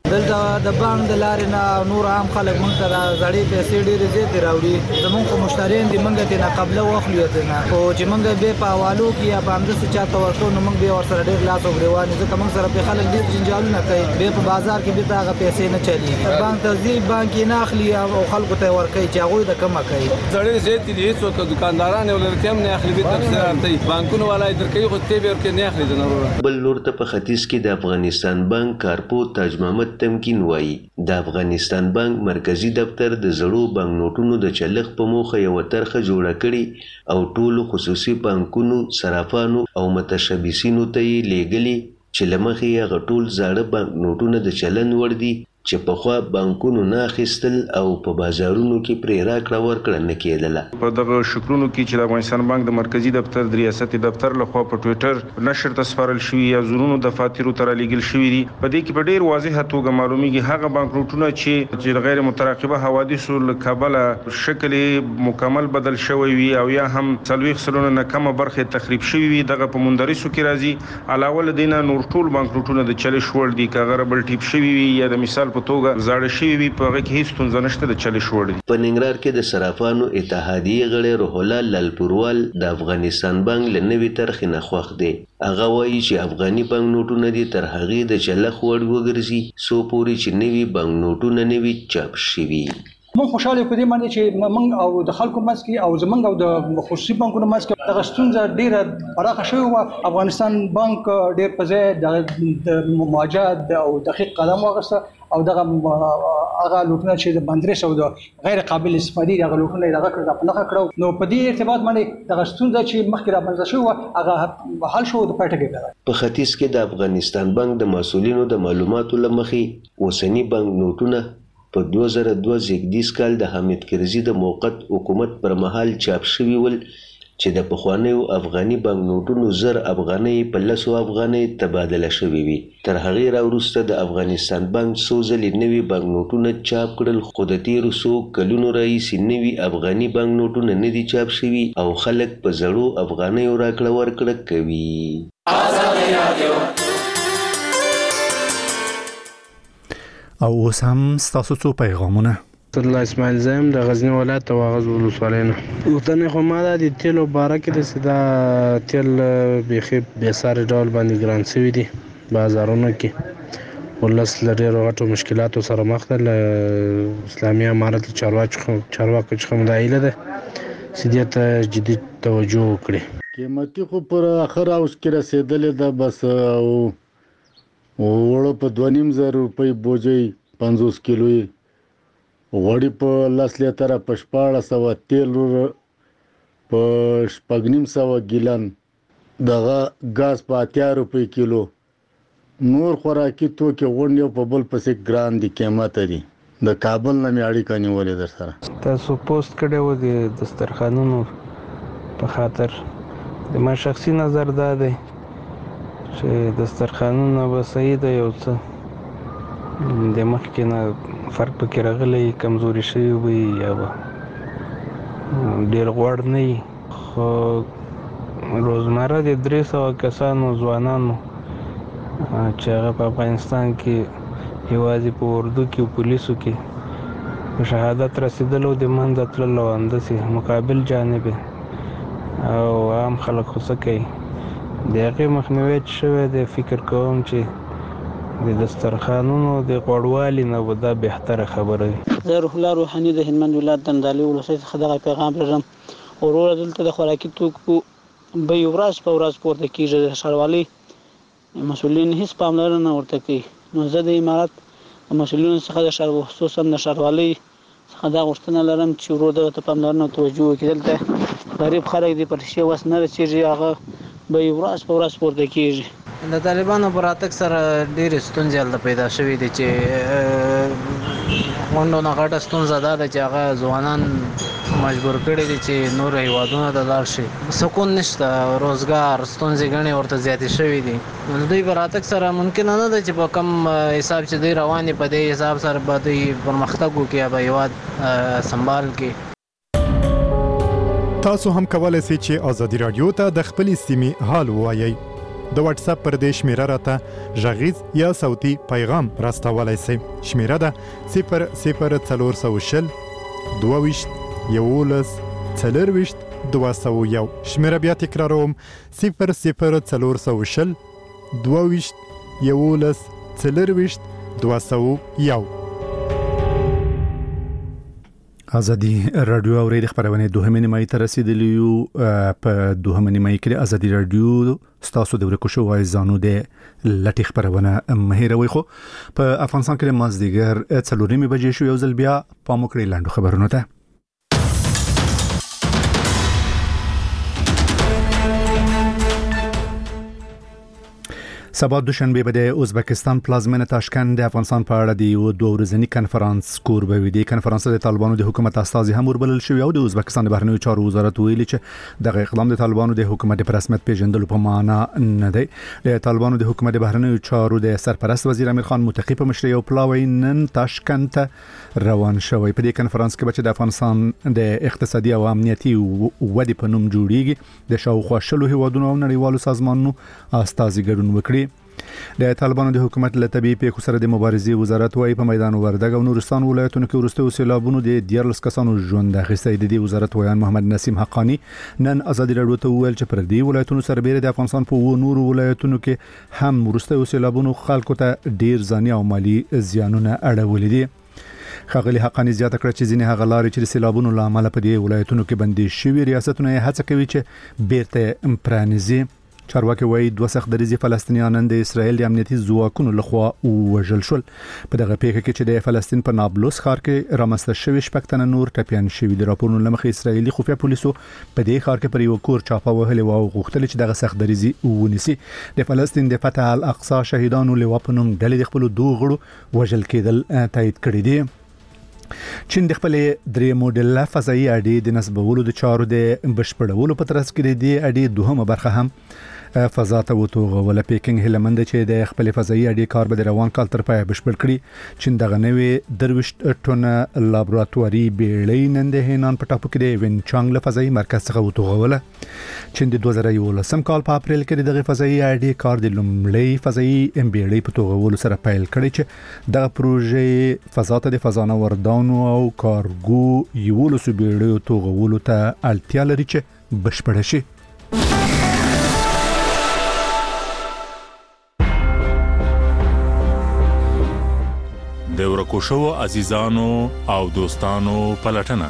دلته د بانک د لارې نه نور عام خلک موږ ته زړې پیسې ډېرې زیاتې راوړي زموږ خو مشتریان دي موږ ته نه قبله واخلو ته خو چې موږ به په حوالو کې یا په همداسې چاته ورکو نو موږ به ورسره ډېر لاس او ګریوان ځکه موږ سره په خلک ډېر جنجالونه کوي به په بازار کې به هغه پیسې نه چلیږي بانک ته ځي بانک نه اخلي او خلکو ته ورکوي چې هغوی د کمه کوي زړې زیاتې دي هېڅوک دکانداران ولر کم نه اخلي به تفسیر ارتي بانکونو والای درکوي خو ته به ورکې نه اخلي ضرورت بل لور ته په ختیځ کې د افغانستان بانک کارپو تاج محمد تمکین وایي د افغانستان بانک مرکزی دفتر د زړو بانک نوټونو د چلښت په موخه یو طرحه جوړه کړي او ټولو خصوصي بانکونو صرافانو او متشبثینو ته یې لیږلي چې له مخې هغه ټول زاړه بانک نوټونه د چلن وړ دي چې پخوا بانکونو نه اخیستل او په بازارونو کې پرې راکړه ورکړه نه کېدله په دغه شکرونو کې چې د افغانستان بانک د مرکزی دفتر د ریاستي دفتر لخوا په ټویټر نشر ته سپارل شوي یا زرونو دفاترو ته رالیږل شوي دي په دې کې په ډېر واضحه توګه معلومیږي هغه بانک نوټونه چې چې غیر متراقبه حوادثو له کبله شکل مکمل بدل شوی وي او یا هم څلوېښت سلنه نه کمه برخه تخریب شوي وي دغه په مندرسو کې راځي علاوه له دې نه نور ټول بانک نوټونه د چلښت وړ دي که هغه ربل ټیپ شوي وي یا د مثال په توګه زاړه شوي وي په هغه کې هیڅ ستونزه نشته د چلښت وړ دي په ننګرهار کې د صرافانو اتحادیې غړی روح الله لالپوروال د افغانستان بانک له نوې طرحې نه خوښ دی هغه وایي چې افغاني بانک نوټونه دي تر هغې د چلښت وړ وګرځي څو پورې چې نوي بانک نوټونه نه وي چاپ شوي مونږ خوشاله په دې باندې چې مونږ او د خلکو منځ کې او زمونږ او د خصوصي بانکونو منځ کې دغه ستونزه ډېره پراخه شوې وه افغانستان بانک ډېر په ځای د مواجهت او دقیق قدم واخیسته او دغه هغه لوټونه چې د بندرس او د غیر قابل استفادې دغه لوټونه دغه کړ په نخښه کړو نو په دې ارتباط باندې دغه ستونزه چې مخکې را منځ شوې وه هغه حل شو د پټه کې په ختیځ کې د افغانستان بانک د مسؤلینو د معلوماتو له مخې اوسني بانک نوټونه په دوه زره دوه زیږدیز کال د حامد کرزي د موقت حکومت پر مهال چاپ شوي ول چې د پخوانیو افغاني بانک نوټونو زر افغانۍ په لسو افغانۍ تبادله شوي وي تر هغې راوروسته د افغانستان بانک څو ځلې نوي بانک نوټونه چاپ کړل خو د تېرو څو کلونو راهیسې نوي افغاني بانک نوټونه نه دي چاپ شوي او خلک په زړو افغانیو راکړه ورکړه کوي او اوس هم ستاسو څو پیغامونه الله اسماعیل زم د غزنی ولایت توغز ولسوالۍ نه وطن خو ما د تیلو باره کې د سدا تیل بيخي به سره ډول باندې ګران شوی دي بازارونو کې ولس لري غټو مشکلاتو سره مخ ده اسلامي امارت چارواکي چارواکي څخه مدایله ده سیدیت جدي توجه وکړي قیمتي خو پر اخر اوس کې رسیدلې ده بس او وړو په دوه نیم زره روپۍ بوجۍ پنځوس کیلو غوړي په لس لیتره په شپاړس سوه تیل په شپږ نیم سوه ګیلن دغه ګاز په اتیا روپۍ کیلو نور خوراکي توکي غونډ یو په بل پسې ګران دي قیمته دي د کابل نه مې اړیکه نیولې در سره تاسو پوسټ کړی و د دسترخوانونو په خاطر د ما شخصي نظر دا دی چې دسترخوانونه به صحیح ده یو څه د مخکې نه فرق پکې راغلی کمزوري شوي وي یا به ډېر غوړ نه وي خو روزمره د درې سوه کسانو ځوانانو چې هغه په افغانستان کې یوازې په اردو کې او پولیسو کې په شهادت رسېدلو د منځه تللو همداسې مقابل جانب او عام خلک خو څه کوي د هغې مخنیوی چې شوی دی فکر کوم چې د دسترخوانونو د غوړوالي نه به دا بهتره خبره وي زه روح الله روحاني د هلمند ولایت دندالي ولسوالۍ څخه دغه پیغام لرم وروره دلته د خوراکي توکو بیې ورځ په ورځ پورته کېږي د ښاروالۍ مسؤلین هېڅ پاملرنه ورته کوي نو زه د امارت د مسؤلینو څخه د خصوصا د ښاروالۍ څخه دا غوښتنه لرم چې ورو دغه ته پاملرنه توجه وکړي دلته غریب خلک دي پر شي وس نه رسېږي هغه به ورځ په ورځ پورته کېږي د طالبانو په راتګ سره ډېرې ستونزې هلته پیدا شوې دي چې غونډو نه غټه ستونزه دا ده چې هغه ځوانان مجبور کړي دي چې نور هیوادونو ته لاړ شي سکون نشته روزګار ستونزې ګڼې ورته زیاتې شوې دي نو دوی په راتګ سره ممکنه نه ده چې په کم حساب چې دوی روان دي په دې حساب سره به دوی پرمختګ وکړي یا به هیواد سنبال کړي تاسو هم کولای شئ چې ازادي رادیو ته د خپلې سیمې حال ووایئ د واتس اپ پر دې شمیره راته غږیز یا صوتي پیغام راستولای شئ. شمیره ده صفر صفر څلور سوه شل دوه ویشت یولس څلور ویشت دوه سوه یو. شمیره بیا تکراروم صفر صفر څلور سوه شل دوه ویشت یولس څلور ویشت دوه سوه یو. ازادي رادیو اورید خبرونه دوهمه نیمه ته رسیدلی یو. په دوهمه نیمه کې ازادي رادیو ستاسو د ورکو شو وای زانو د لټی خبرونه مهیروي. خو په افغانستان کې مازدیګر څلورمه بجې شو. یو ځل بیا پام وکړئ لاندو خبرونه ته. سبا دوشنبه به د ازبکستان پلازمینه تاشکند د افغانستان په اړه د یو دوه ورځنی کنفرانس کوربه وي. د کنفرانس د طالبانو د حکومت استازي هم وربلل شوی او د ازبکستان د بهرنیو چارو وزارت ویلي چې دغه اقدام د طالبانو د حکومت په رسمیت پیژندلو په معنا نه دی. د طالبانو د حکومت د بهرنیو چارو د سرپرست وزیر امیر خان متقی په مشرۍ او پلاوی نن تاشکند ته روان شوی. په دې کنفرانس کې به د افغانستان د اقتصادي او امنیتي ودې په نوم جوړیږي د شاوخوا شلو هیوادونو او نړیوالو سازمانونو استازي ګډون وکړي. د طالبانو د حکومت له طبيعي پیښو سره د مبارزې وزارت وايي په میدان وردګ او نورستان ولایتونو کې ورسته سیلابونو د دیارلس کسانو ژوند اخیستی. د دې وزارت ویان محمد نسیم حقانی نن ازادي رادیو ته ویل چې پر دې ولایتونو سره بیره د افغانستان په و نورو ولایتونو کې هم ورسته سیلابونو خلکو ته ډیر ځاني او مالی زیانونه اړولې دي. خاغلی حقانی زیاته کړ چې ځینې هغه لارې چې د سیلابونو لامل په دې ولایتونو کې بندي شوي ریاستونه هڅه کوي چې بیرته پرانیزي. چارواکي وایي دوه سخت دریزي فلسطینیان د اسرایل د امنیتي ځواکونو لخوا وژل شول. په دغه پیښه کې چې د فلسطین په نابلس ښار کې رامنځته شوي شپږ تنه نور ټپیان شوي. د راپورونو له مخې اسرایلي خفیه پولیسو په دې ښار کې پر یو کور چاپه وهلې او غوښتل چې دغه سخت دریزي ونیسي. د فلسطین د فتح الاقصی شهیدانو لوا په نوم ډلې د خپل دوه غړو وژل کېدل تایید کړی دی. چین د خپل درې موډل فضایي اډې د نسبولو د چارو د بشپړولو په ترڅ کې د اډې دوهمه برخه هم فضا ته وتوغوله. پیکینګ هلمند چې د خپل فضایي اډې کار به د روان کال تر پای بشپړ کړي. چین دغه نوې درويشت ټونه لابراتواري بیړۍ نن د هینان په ټاپو کې د وینچانګ له فضایي مرکز څخه وتوغوله. چین د دوه زره یولسم کال په اپریل کې دغه فضایي اډې کار د لومړی فضایي بیړۍ په توغولو سره پیل کړي چې دغه پروژې فضا ته د فضانه وردانو او کارګو یولس بیړۍ توغولو ته اړتیا لري چې بشپړ شي. د ورکو شو عزیزانو او دوستانو پلټنه.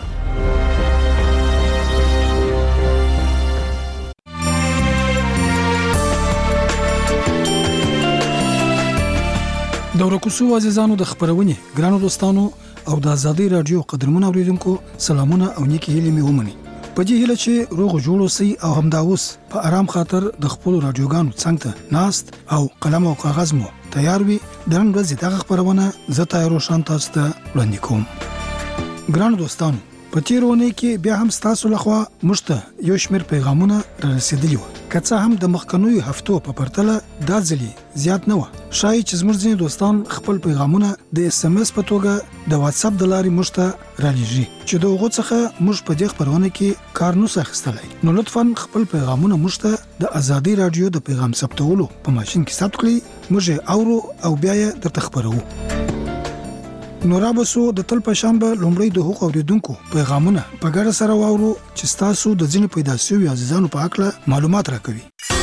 د ورکو شو عزیزانو د خبرونه ګرانو دوستانو او د ازادي رادیو قدرمن اوریدونکو سلامونه او نیکی هیله می ومني. په دې هیله چې روغ جوړ اوسئ او همداوس په آرام خاطر د خپل رادیوګانو څنګ ته ناست او قلم او کاغذ مو تیار وي. د نن ورځې دغه خبرونه زه تایرو شان تاسو ته وړاندې کوم. ګرانو دوستانو په تیرونه کې بیا هم تاسو لخوا مشته یو شمېر پیغامونه رسیدلی وو. که څه هم د مخکنیو هفتو په پرتله دا ځلې زیات نه و. شاید چې زموږ ځینې دوستان خپل پیغامونه د اس ام اس په توګه د واتس اپ د لارې مشته رالیږي چې دغه څخه موږ په دې خبرونه کې کار نو سختلای. نو لطفاً خپل پیغامونه مشته د ازادي رادیو د پیغام ثبتولو په ماشين کې ثبت کړئ. موږ اورو او بیا یې درته خبرو. نورابسو د تل په شنبه لومړی د حقوق اوریدونکو پیغامونه په ګډه سره واورو چې تاسو د ځینې پیدا شوی عزیزانو په اړه معلومات راکوي.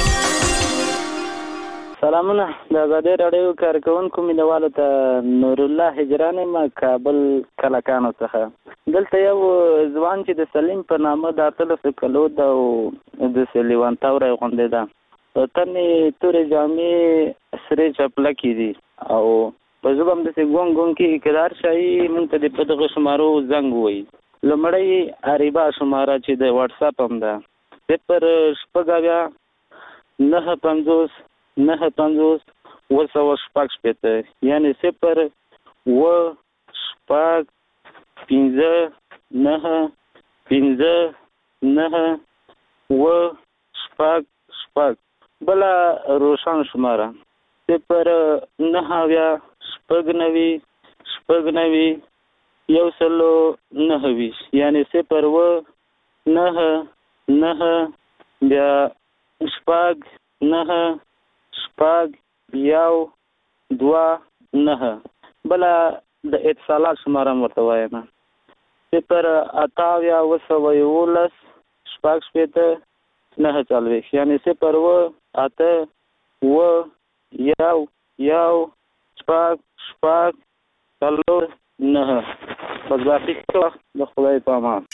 سلامونه د ازادي رادیو کارکونکو مینوالو ته نور الله هجران ما کابل کلاکانو څخه. دلته یو ځوان چې د سلیم په نامه د اتلس کلو د د سلیوان تاورې غونډه ده. تنه تورې جامې سره چپلکی دي او په زبم د ګون ګون کې اقرار شای مونږ ته د پدغه شمارو زنګ وای. لمړی اریبا شماره چې د واتس اپ هم ده صفر شپږاویا نه پنځوس نه پنځوس وسو شپږ شپته یعنی صفر و شپږ پنځه نه پنځه نه و شپږ شپږ. بلا روشن شماره صفر نهاویا شپږ نوي شپږ نوي یو سلو نهه ویش یعنی صفر و نه نه بیا شپږ نه شپږ یو دوه نهه. بله د اتصالات شماره ورته وایم صفر اته اویا اوه سوه یولس شپږ شپېته نهه څلوېښت، یعنې صفر اوه اته اوه یو یو شپږ شپږ څلور نهه. بس باقي وخت د خدای په امان.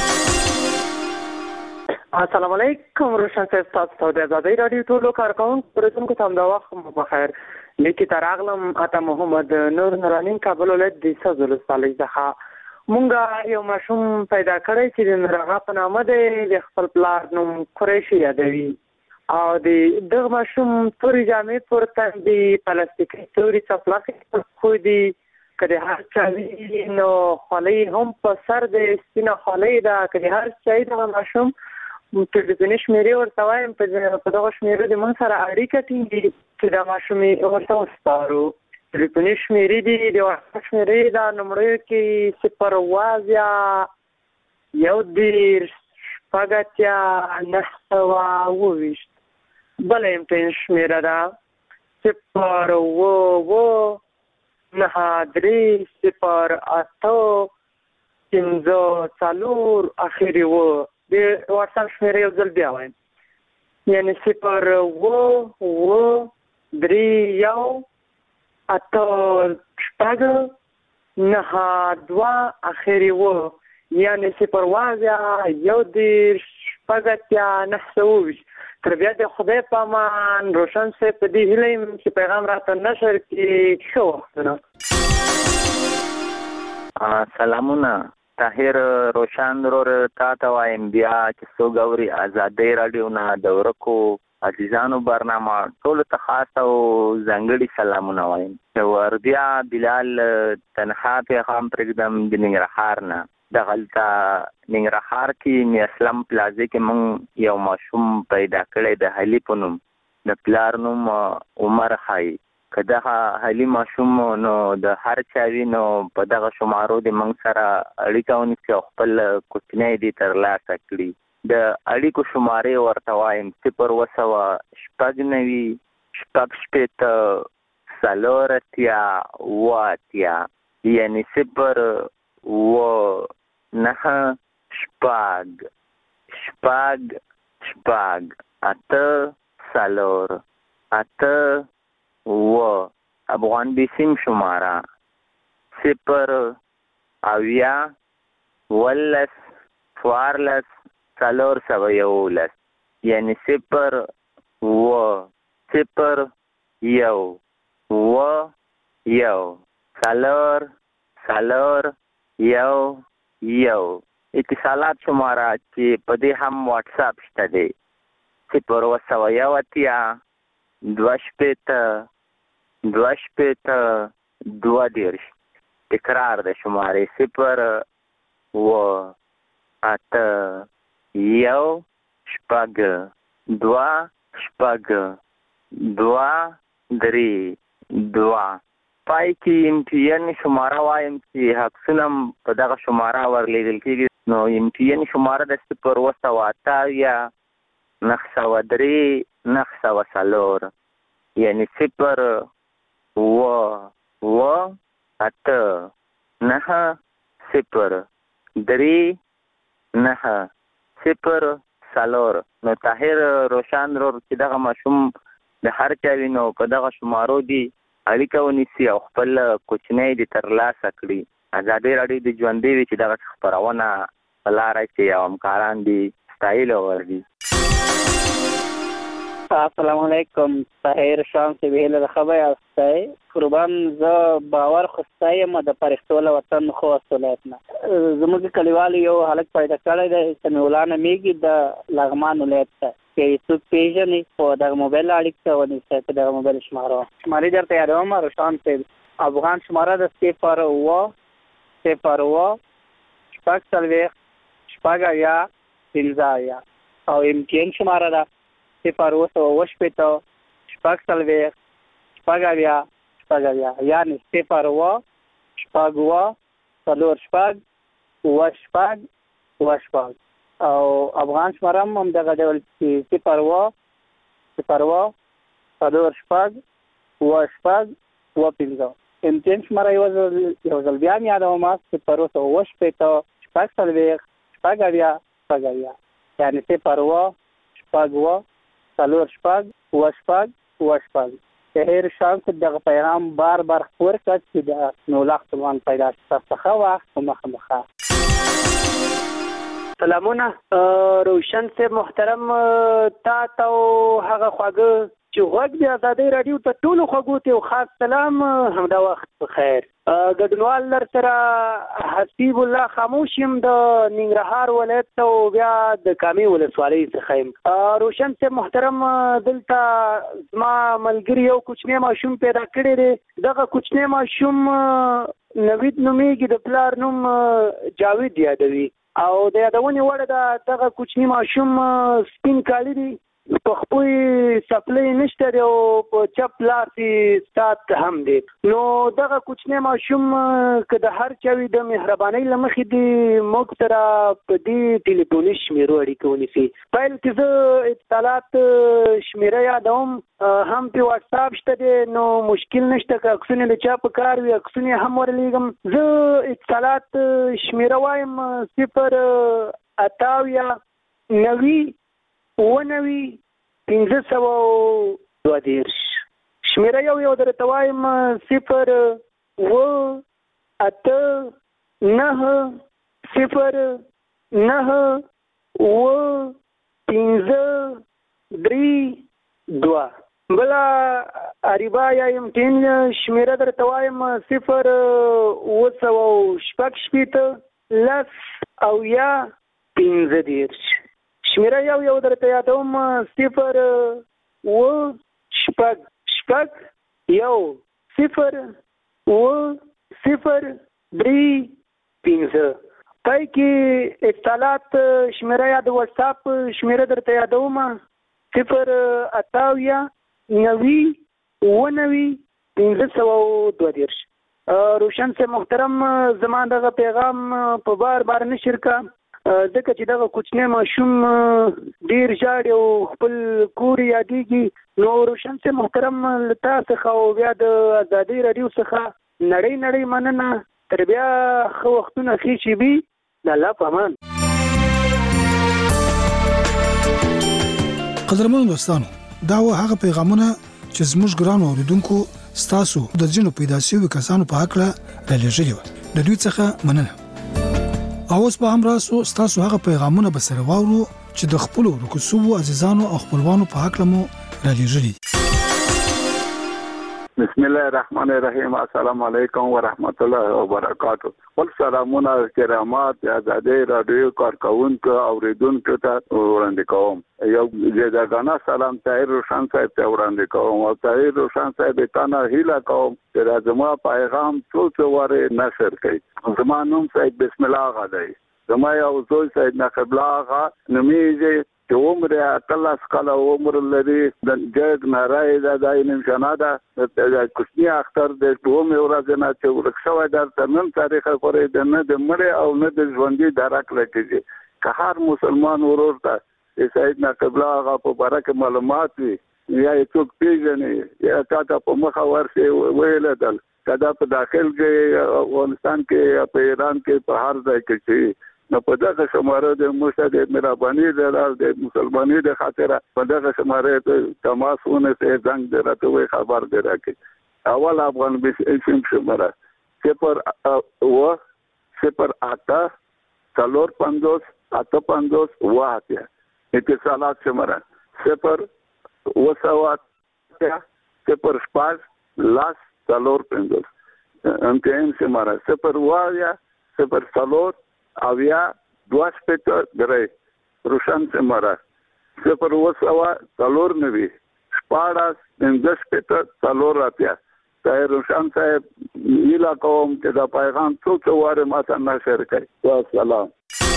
السلام علیکم روشن صاحب، تاسو ته د ازادۍ راډیو ټولو کارکوونکو اورېدونکو ته همدا وخت مو بخیر. لیکې ته راغلم اته محمد نور نوراني کابل ولایت د سزو ولسوالۍ څخه. مونږ یو ماشوم پیدا کړی چې د نورغه په نامه دی، د خپل پلار نوم قریشي یادوي او د دغه ماشوم تورې جامې پر تن دي، پلاستیکي تورې څپلکې پر پښو دي، که د هر چا وي نو خولۍ هم په سر د سپینه خولۍ ده. که د هر چا دغه ماشوم ټلیفوني شمېرې ورته وایم، په دغه شمېرو د موږ سره اړیکه ټینګي چې دا ماشوم یې ورته وسپارو. ټلیفوني شمېرې دي د وټساپ شمېرې ده، لومړیو کې صفر اوه اویا یو دېرش شپږ اتیا نهه سوه اوه ویشت. بله ایم پن شمېره ده صفر اوه اوه نهه درې صفر اته پنځه څلور اخر اوه. د وټساپ شمېره یو ځل بیا وایم، یعنې صفر اوه اوه درې یو اته شپږ نهه دوه اخر اوه، یعنې صفر اوه اویا یو دېرش شپږ اتیا نهه سوه اوه ویشت. تر بیا د خدای په امان. روشن صاحب په دې هیله یم چې پیغام راته نشر کړي. ښه وختونه. سلامونه طاهر روشن ورور، تا ته وایم بیا چې څوک اوري ازادۍ راډیو نه د ورکو عزیزانو برنامه، ټولو ته خاص او ځانګړي سلامونه وایم. د وردیا بلال تنها پیغام پرېږدم د ننګرهار نه. دغلته ننګرهار کې میاسلم پلازې کې موږ یو ماشوم پیدا کړی د علي په نوم، د پلار نوم عمر ښایي. که دغه علي ماشوم نو د هر چا وي نو په دغه شمارو د موږ سره اړیکه ونیسي او خپل کوچنی دې ترلاسه کړي. د اړیکو شمارې ورته وایم صفر اوه سوه شپږ نوي شپږ شپېته څلور اتیا اوه اتیا، یعنې صفر اوه نهه شپږ شپږ شپږ اته څلور اته اوه. افغان بیسیم شماره صفر اویا ولس څوارلس څلور سوه یولس، یعنې صفر اوه صفر یو اوه یو څلور څلور یو یو. اتصالات شماره چې په دې هم واټساپ شته دی صفر اوه سوه یو اتیا دوه شپېته دوه شپېته دوه دېرش. تکرار د شمارې صفر اوه اته یو شپږ دوه شپږ دوه درې دوه. پای کې ایم ټي ان شماره وایم چې عکسونه په دغه شماره ورلیدل کېږي. نو ایم ټي ان شماره د صفر اوه سوه اته اویا نهه سوه درې نهه سوه څلور، یعنې صفر اوه اوه اته نهه صفر درې نهه صفر څلور. نو طاهر روشن ورور چې دغه ماشوم د هر چا وي نو په دغه شمارو دي اړیکه ونیسي او خپل کوچنی دې ترلاسه کړي. ازادۍ راډیو د ژوندۍ وي چې دغه خپرونه په لاره کې او همکاران دي ستایلو وړ دي. السلام علیکم. طاهر شام سے ویل خبر استای قربان ز باور خستای م د پرختو له وطن خو اصلاتنا زموږ کلیوال یو حالت پیدا کړی د سمولانه میګي د لغمان ولایت کې څو پیژنې په د موبایل اړیکه ونیسه په د موبایل شماره شمارې درته یادوم. روشن په افغان شماره د صفر اوه صفر اوه شپږ څلوېښت شپږ اویا پنځه اویا او امتحان شماره ده صفر اوه سوه اوه شپېته شپږ څلوېښت شپږ اویا شپږ اویا، یعنې صفر اوه شپږ اوه څلور شپږ اوه شپږ اوه شپږ. او افغان شماره هم همدغه ډول چې صفر اوه صفر اوه څلور شپږ اووه شپږ اووه پنځه امتیان شماره یو ځل یو ځل بیا مې یادوم صفر اووه اووه شپېته شپږ څلوېښت شپږ اویا شپږ اویا یعنې صفر اووه شپږ اووه څلور شپږ اووه شپږ اووه شپږ که هیر شانس دغه پیغام بار بار خپور کړه چې د نو لاخ توان پیدا شي تاسو ښه وخت په مخه مخه. سلامونه روشن صاحب محترم، تا ته هغه خواږه چې غوږ د ازادۍ راډیو ته ټولو خوږو ته یو خاص سلام، همدا وخت بخیر. ګډونوال در سره حسیب الله خاموش یم د ننګرهار ولایت او بیا د کامې ولسوالۍ څخه یم. روشن صاحب محترم، دلته زما ملګري یو کوچنی ماشوم پیدا کړی دی. دغه کوچنی ماشوم نوید نومیږي، د پلار نوم جاوید یادوي او د یادونې وړ ده دغه کوچنی ماشوم سپین کالي دي، په خپل سپلې نشته دی او په چپ لاس یې سات هم دی. نو دغه کوچنی ماشوم که د هر چا وي د مهربانۍ له مخې دې موږ سره په دې ټلیفوني شمیرو اړیکه ونیسي. پیل کې زه اتصالات شمیره یادوم، هم په واتساپ شته دی، نو مشکل نشته که عکسونه د چا په کار وي عکسونه هم ورلیږم. زه اتصالات شمیره وایم صفر اتاویا نوي اووه نوي پنځه سوه دوه دېرش. شمیره یو یو درته وایم صفر اووه اته نهه صفر نهه اووه پنځه درې دوه. بله اریبا یا امتین شمیره درته وایم صفر اووه سوه شپږ شپېته لس اویا پنځه دېرش. شمیره یو یو درته یادوم صفر اووه شپږ شپږ یو صفر اووه صفر درې پنځه. پای کې اتصالات شمیره یا د واتساپ شمیره درته یادوم صفر اتاویا نوي اووه نوي پنځه سوه دوه دېرش. روشن صاحب محترم، زما دغه پیغام په بار بار نشر کا ځکه چې دغه کوچنی ماشوم ډېر ژاړي او خپل کور یادېږي. نو روشن صاحب محترم، له تا څخه او بیا د ازادۍ راډیو څخه نړۍ نړۍ مننه. تر بیا ښه وختونه ښې شېبې، د الله په امان. قدرمنو دوستانو، دا و هغه پیغامونه چې زموږ ګرانو اوریدونکو ستاسو د ځینو پیدا شویو کسانو په هکله رالیږلي وه. د دوی څخه مننه. او اوس به هم راسو ستاسو هغه پیغامونه به سره واورو چې د خپلو ورکوسوو عزیزانو او خپلوانو په هکله مو رالیږلي. بسم الله الرحمن الرحیم. السلام علیکم ورحمت الله وبرکاتہ. ول سلامونه کرامات د ازادۍ راډیو کارکونکو اوریدونکو ته وړاندې کوم. یو جداګانه سلام طاهر روشن صاحب ته وړاندې کوم او طاهر روشن صاحب ته نه هیله کوم چې زما پیغام څو څو واره نشر کړي. زما نوم صاحب بسم الله آغا دی. زما یو زوی صاحب نقیب الله آغا نومیږي چې عمر اتلس کاله عمر لري. د جګ نارای د دای نشانه ده د کوچنی اختر د دوه ورځې نه چې ورکشوي درته نن تاریخ پورې د نه د مړ او نه د ژوندۍ درک لکېږي. که هر مسلمان ورور ته سید نقیب الله آغا په برکه معلومات وي یا څوک پیژني یا تا په مخه ورسي ویل دل کدا په داخل کې افغانستان کې په ایران کې په هر ځای کې چې نو په دغه شماره د مشهد مهرباني د مسلمانۍ د خاطر په دغه شماره ته تماسونه ته زنګ درته وي خبر درکې. اول افغان بسم شماره صفر و صفر اته څلور پنځوس اته پنځوس واته. اتصالات شماره صفر و سوات صفر شپږ لاس څلور پنځوس. امتحان شماره صفر وایا صفر څلور اویا دوه شپېته درې. روشن شماره صفر اوه سوه څلور نوي شپاړس پنځه شپېته څلور اتیا. طاهر روشن صاحب هیله کوم چې دا پیغام څو څو واره ماته نشر کړي. والسلام.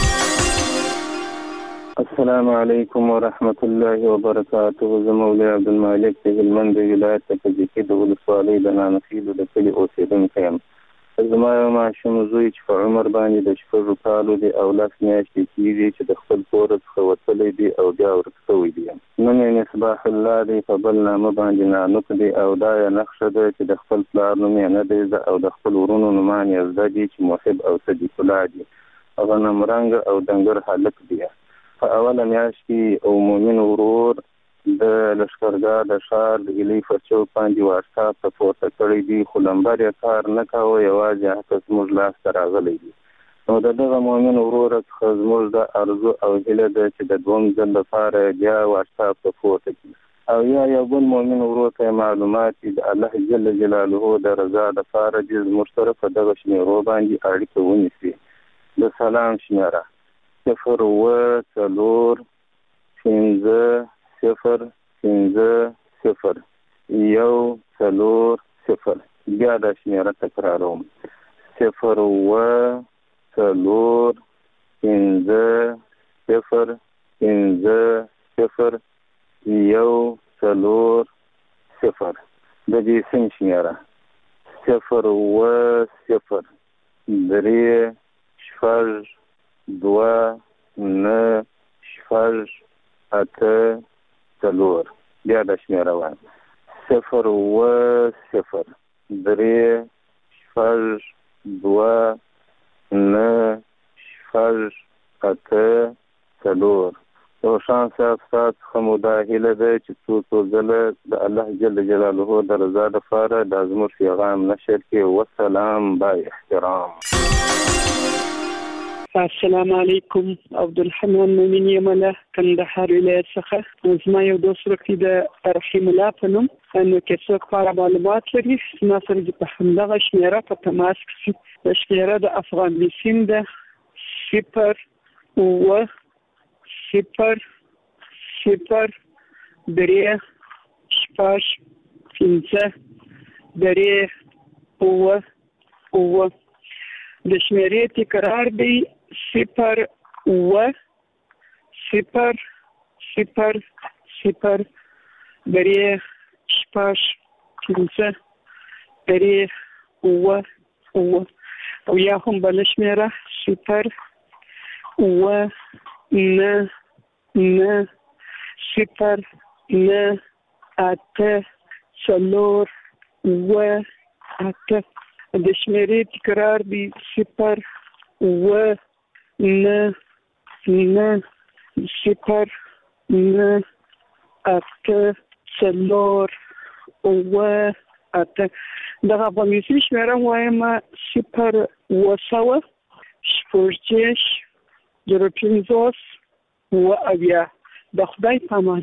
السلام علیکم ورحمت الله وبرکاته. زه مولوي عبدالمالک د هلمند ولایت د کجکي د ولسوالۍ د نانخیلو د کلي اوسېدونکی یم. زما یو ماشوم زوی چې په عمر باندې د شپږو کالو دی او لس میاشتې کېږي چې د خپل کور څخه وتلی دی او بیا ورک شوی دی. نوم یې مصباح الله دی، په بل نامه باندې نانوک دی او دا یې نښه ده چې د خپل پلار نوم یې نه دی زده او د خپل ورونو نومان یې زده دي چې محب او صدیق الله دي. غنم رنګ او دنګر هلک دی. په اوله میاشت کې او مومن ورور د لښکرګاه د ښار د هیلۍ پر چوک باندې وارساب ته پورته کړی دی، خو لمبر یې کار نه کوه، یوازې هغه زموږ لاس ته راغلی دی. نو د دغه مؤمن وروره څخه زموږ د ارزو او هیله ده چې د دوم ځل لپاره بیا وارساب ته پورته کړي او یا یو بل مؤمن ورور ته معلومات د الله جل جلاله د رضا لپاره چې زموږ سره په دغه شمېرو باندې اړیکه ونیسي. د سلام شمېره صفر اوه څلور پنځه صفر پنځه صفر یو څلور صفر. بیا دا شمېره تکراروم، صفر اوه څلور پنځه صفر پنځه صفر یو څلور صفر. د دې سیم شمېره صفر اوه صفر درې شپږ دوه نه شپږ اته څلور. بیا دا شمېره وایم، صفر اوه صفر درې شپږ دوه نه شپږ اته څلور. روښان صاحب ستاسو څخه مو دا هیله ده چې څو څو ځله د الله جل جلاله د رضا لپاره دا زموږ پیغام نشر کړي. والسلام با احترام. السلام علیکم. عبدالحنان مومن یم له کندهار ولایت څخه. زما یو دوست ورک دی د رحیم الله په نوم. نو که څوک په اړه معلومات لري زما سره دې په همدغه شمېره په تماس کړي. شمېره د افغان بیسیم ده صفر اوه صفر صفر درې شپږ پنځه درې اوه اوه. د شمېرې تکرار دی صفر اوه صفر صفر صفر درې شپږ پنځه درې اوه اوه. او یا هم بله شمېره صفر اوه نه نه صفر نه اته څلور اوه اته. د شمېرې تکرار دی صفر اوه نه نه صفر نه اته څلور اوه اته. دغه افغانیسي شمېره وایم صفر اوه سوه شپږ دېرش زر پنځوس اوه اویا. د خدای په امان.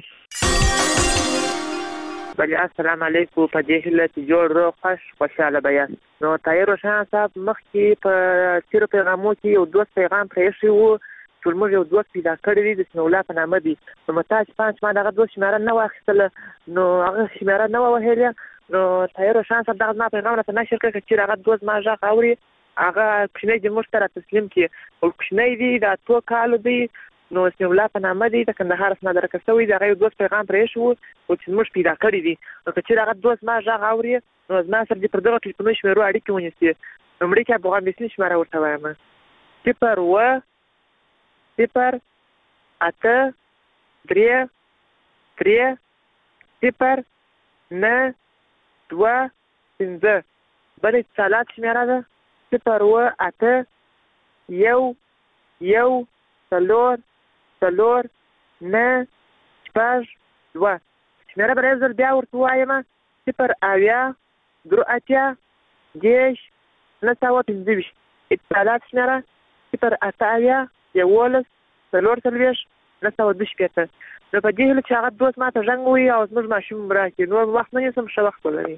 بله السلام علیکم. په دې هیله چې جوړ روغ خوش خوشحاله به یاست. نو طاهر روښان صاحب مخکې په تېرو پیغامو کې یو دوست پیغام پرېښی و چې موږ یو دوست پیدا کړی دی د سمیع الله په نامه دی. نو متاسفانه چې ما دغه دوست شمېره نه واخیستله نو هغه شمېره نه وه وهلې. نو طاهر روښان صاحب دغه زما پیغام راته نشر کړی که چېرې هغه دوست ما غږ اوري هغه کوچنی دی موږ ته را تسلیم کړي. او کوچنی دی د اتو کالو دی نو سمیع الله په نامه دی د کندهار څخه درکه شوی دی. هغه یو دوست پیغام پرېښی و او چې موږ پیدا کړی دي. نو که چېرې هغه دوست ما غږ اوري نو زما سره دې پر دغه ټلیفوني شمېرو اړیکې ونیسي. لومړی کې افغان بیسیم شمېره ورته وایم صفر اوه صفر اته درې درې صفر نه دوه پنځه. بله اتصالات شمېره ده صفر اوه اته یو یو څلور څلور نه شپږ دوه. شمېره به یو ځل بیا ورته ووایم صفر اویا درې اتیا دېرش نهه سوه پنځه ویشت. اتصالات شمېره صفر اته اویا یولس څلور څلوېښت نهه سوه دوه شپېته. نو په دې هیله چې هغه دوست ما ته زنګ ووهي او زموږ ماشوم راکړي. نور وخت نه نیسم، ښه وخت ولرئ.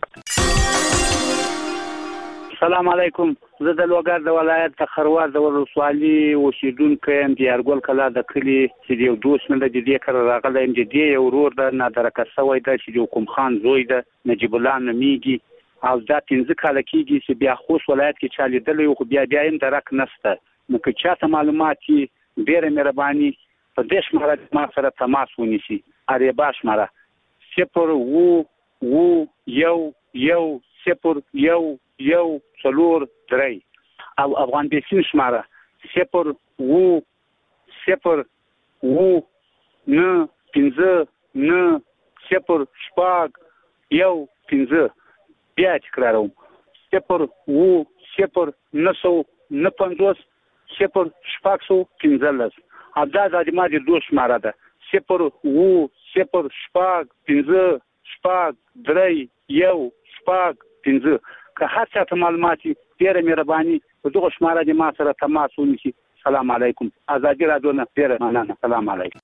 السلام علیکم. زه د لوګر د ولایت د خروار د ولسوالي اوسیدونکی یم، د یارګل کلا د کلي چې د یو دوست مې د دې کره راغلی یم. د دې یو ورور ده نادرکه شوی ده چې د حکم خان زوی ده نجیب الله نومیږي او دا پنځه کاله کېږي چې بیا خوست ولایت کې چا لیدلی خو بیا بیا هم درک نشته. نو که چاته معلومات وي ډېره مهرباني په دې شمېره ما سره تماس ونیسي. اریبا شمېره صفر اوه اوه یو یو صفر یو یو څلور درې او افغان بیسین شماره صفر اوه صفر اوه نه پنځه نه صفر شپږ یو پنځه بیا تکراروم صفر اوه صفر نه سوه نه پنځوس صفر شپږ سوه پنځلس دا زما د دوست شماره ده صفر اوه صفر شپږ پنځه شپږ درې یو شپږ پنځه که هر چا ته معلومات وي ډېره مهرباني په دغه شماره د ما سره تماس ونیسي. سلام علیکم. ازادي راډیو نه ډېره مننه. سلام علیکم.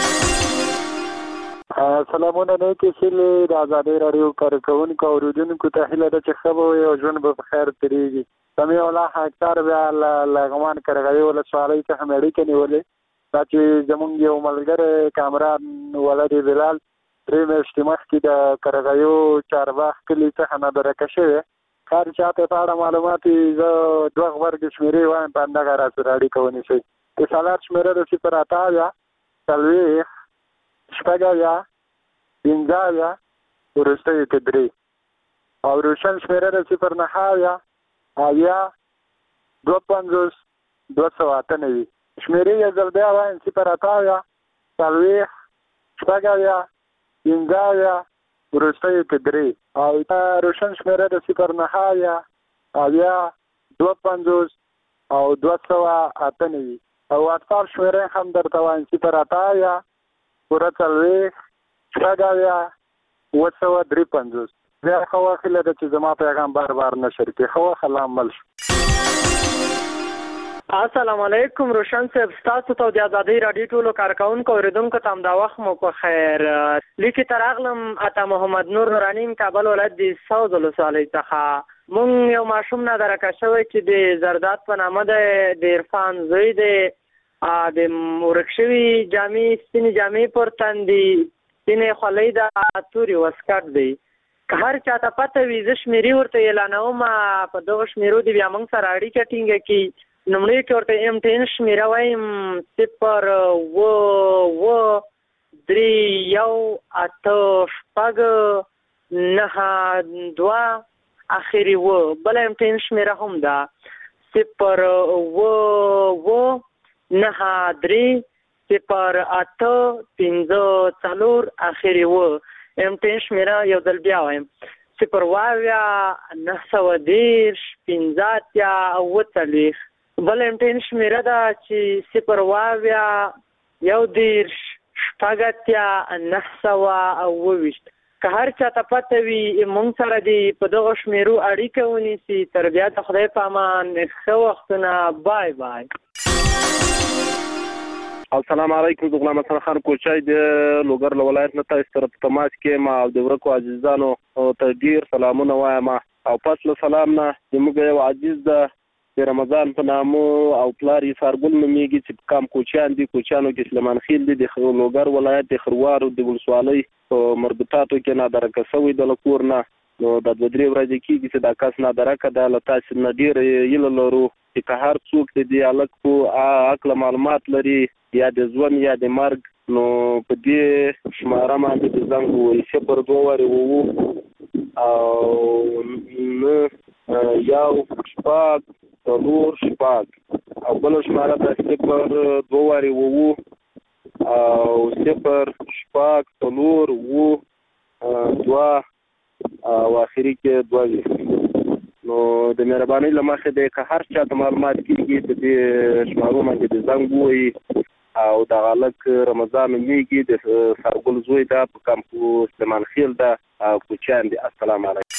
سلامونه نه کې چې د ازادي راډیو کارکونکو اوریدونکو ته هیله ده چې ښه به وي او ژوند به په خیر تېرېږي. سمیع الله اختر بیا لغمان کرغوي ولسوالۍ څخه مې اړیکه نیولې دا چې زمونږ یو ملګری کامران ولد بلال درې میاشتې مخکې د کرغیو چارباغ کلي څخه نادرکه شوی کار چاته په اړه معلومات زه دوه غبرګې شمېرې وایم په همدغه راسره اړیکه ونیسئ. اتصالات شمېره د صفر اته اویا څلوېښت شپږ اویا پنځه اویا وروستیو کې درې او روشن شمېره د صفر نهه اویا اویا دوه پنځوس دوه سوه اته نوي شمېرې یو ځل بیا وایم صفر اته اویا څلوېښت شپږ اویا پنځه اویا وروستیو کې درې او دا روشن شمېره د صفر نهه اویا اویا دوه پنځوس او دوه سوه اته نوي او واتساپ شمېره هم درته وایم صفر اته اویا پوره څلوېښت شپږ اویا اوه سوه درې پنځوس. بیا ښه وخت هیله ده چې زما پیغام بار بار نشر کړي. ښه وخت الله مل شو. السلام علیکم روشن صاحب ستاسو ته د ازادي راډیو ټولو کارکونکو اوریدونکو ته همدا وخت مو په خیر. لیکې ته راغلم عطا محمد نور نوراني کابل ولایت د سوز ولسوالۍ څخه. مونږ یو ماشوم نادرکه شوی چې د زرداد په نامه دی د عرفان زوی دی د ورک شوي جامې سپینې جامې پر تن دي سپینې خولۍ ده تورې وسکټ دی. که هر چاته پته وي زه شمېرې ورته اعلانوم په دغه شمېرو دې بیا موږ سره اړیکه ټینګه کړي. نومړی کې ورته ایم ټین شمېره وایم صفر اوه اوه درې یو اته شپږ نهه دوه اخري اوه بله ایم ټین شمېره هم ده صفر اوه اوه نهه درې صفر اته پنځه څلور اخري اوه ایم ټین شمېره یو ځل بیا وایم صفر اوه اویا نهه سوه دېرش پنځه اتیا اوه څلوېښت بل ایم ټین شمېره ده چې صفر اوه اویا یو دېرش شپږ اتیا نهه سوه اوه ویشت. که هر چاته پته وي موږ سره دې په دغو شمېرو اړیکه ونیسي. تر بیا د خدای په امان ښه وختونه. بای بای. السلام علیکم. زه غلام حسن خان کوچای د لوګر له ولایت نه تاسو سره په تماس کې ما او د ورکو عزیزانو ته ډېر سلامونه وایم او پس له سلام نه زموږ یو عزیز ده د رمضان په نامو او پلار یې سارګل نومیږي چې په کام کوچیان دي کوچیانو کې سلیمان خیل دي د لوګر ولایت د خروارو د ولسوالۍ په مربوطاتو کې نادرکه شوی د کور نه نو د دوه درې ورځې کېږي چې دا کس نادرکه ده له تاسې نه ډېر هیله لرو چې که هر څوک د دې هلک په عقله معلومات لري یا د ژوند یا د مرګ نو په دې شماره باندې د زنګ ووایي صفر دوه وارې اووه او نه یو شپږ څلور شپږ او بله شماره ده صفر دوه وارې اووه او صفر شپږ څلور اووه دوه او اخري کې دوه وي. نو د مهربانۍ له مخې دی که هر چا ته معلومات کېږي په دې شمارو باندې د زنګ ووایي او دغه هلک رمضان نومیږي د سارګل زوی ده په کامپو سلیمان خیل ده او کوچیان دي. السلام علیکم.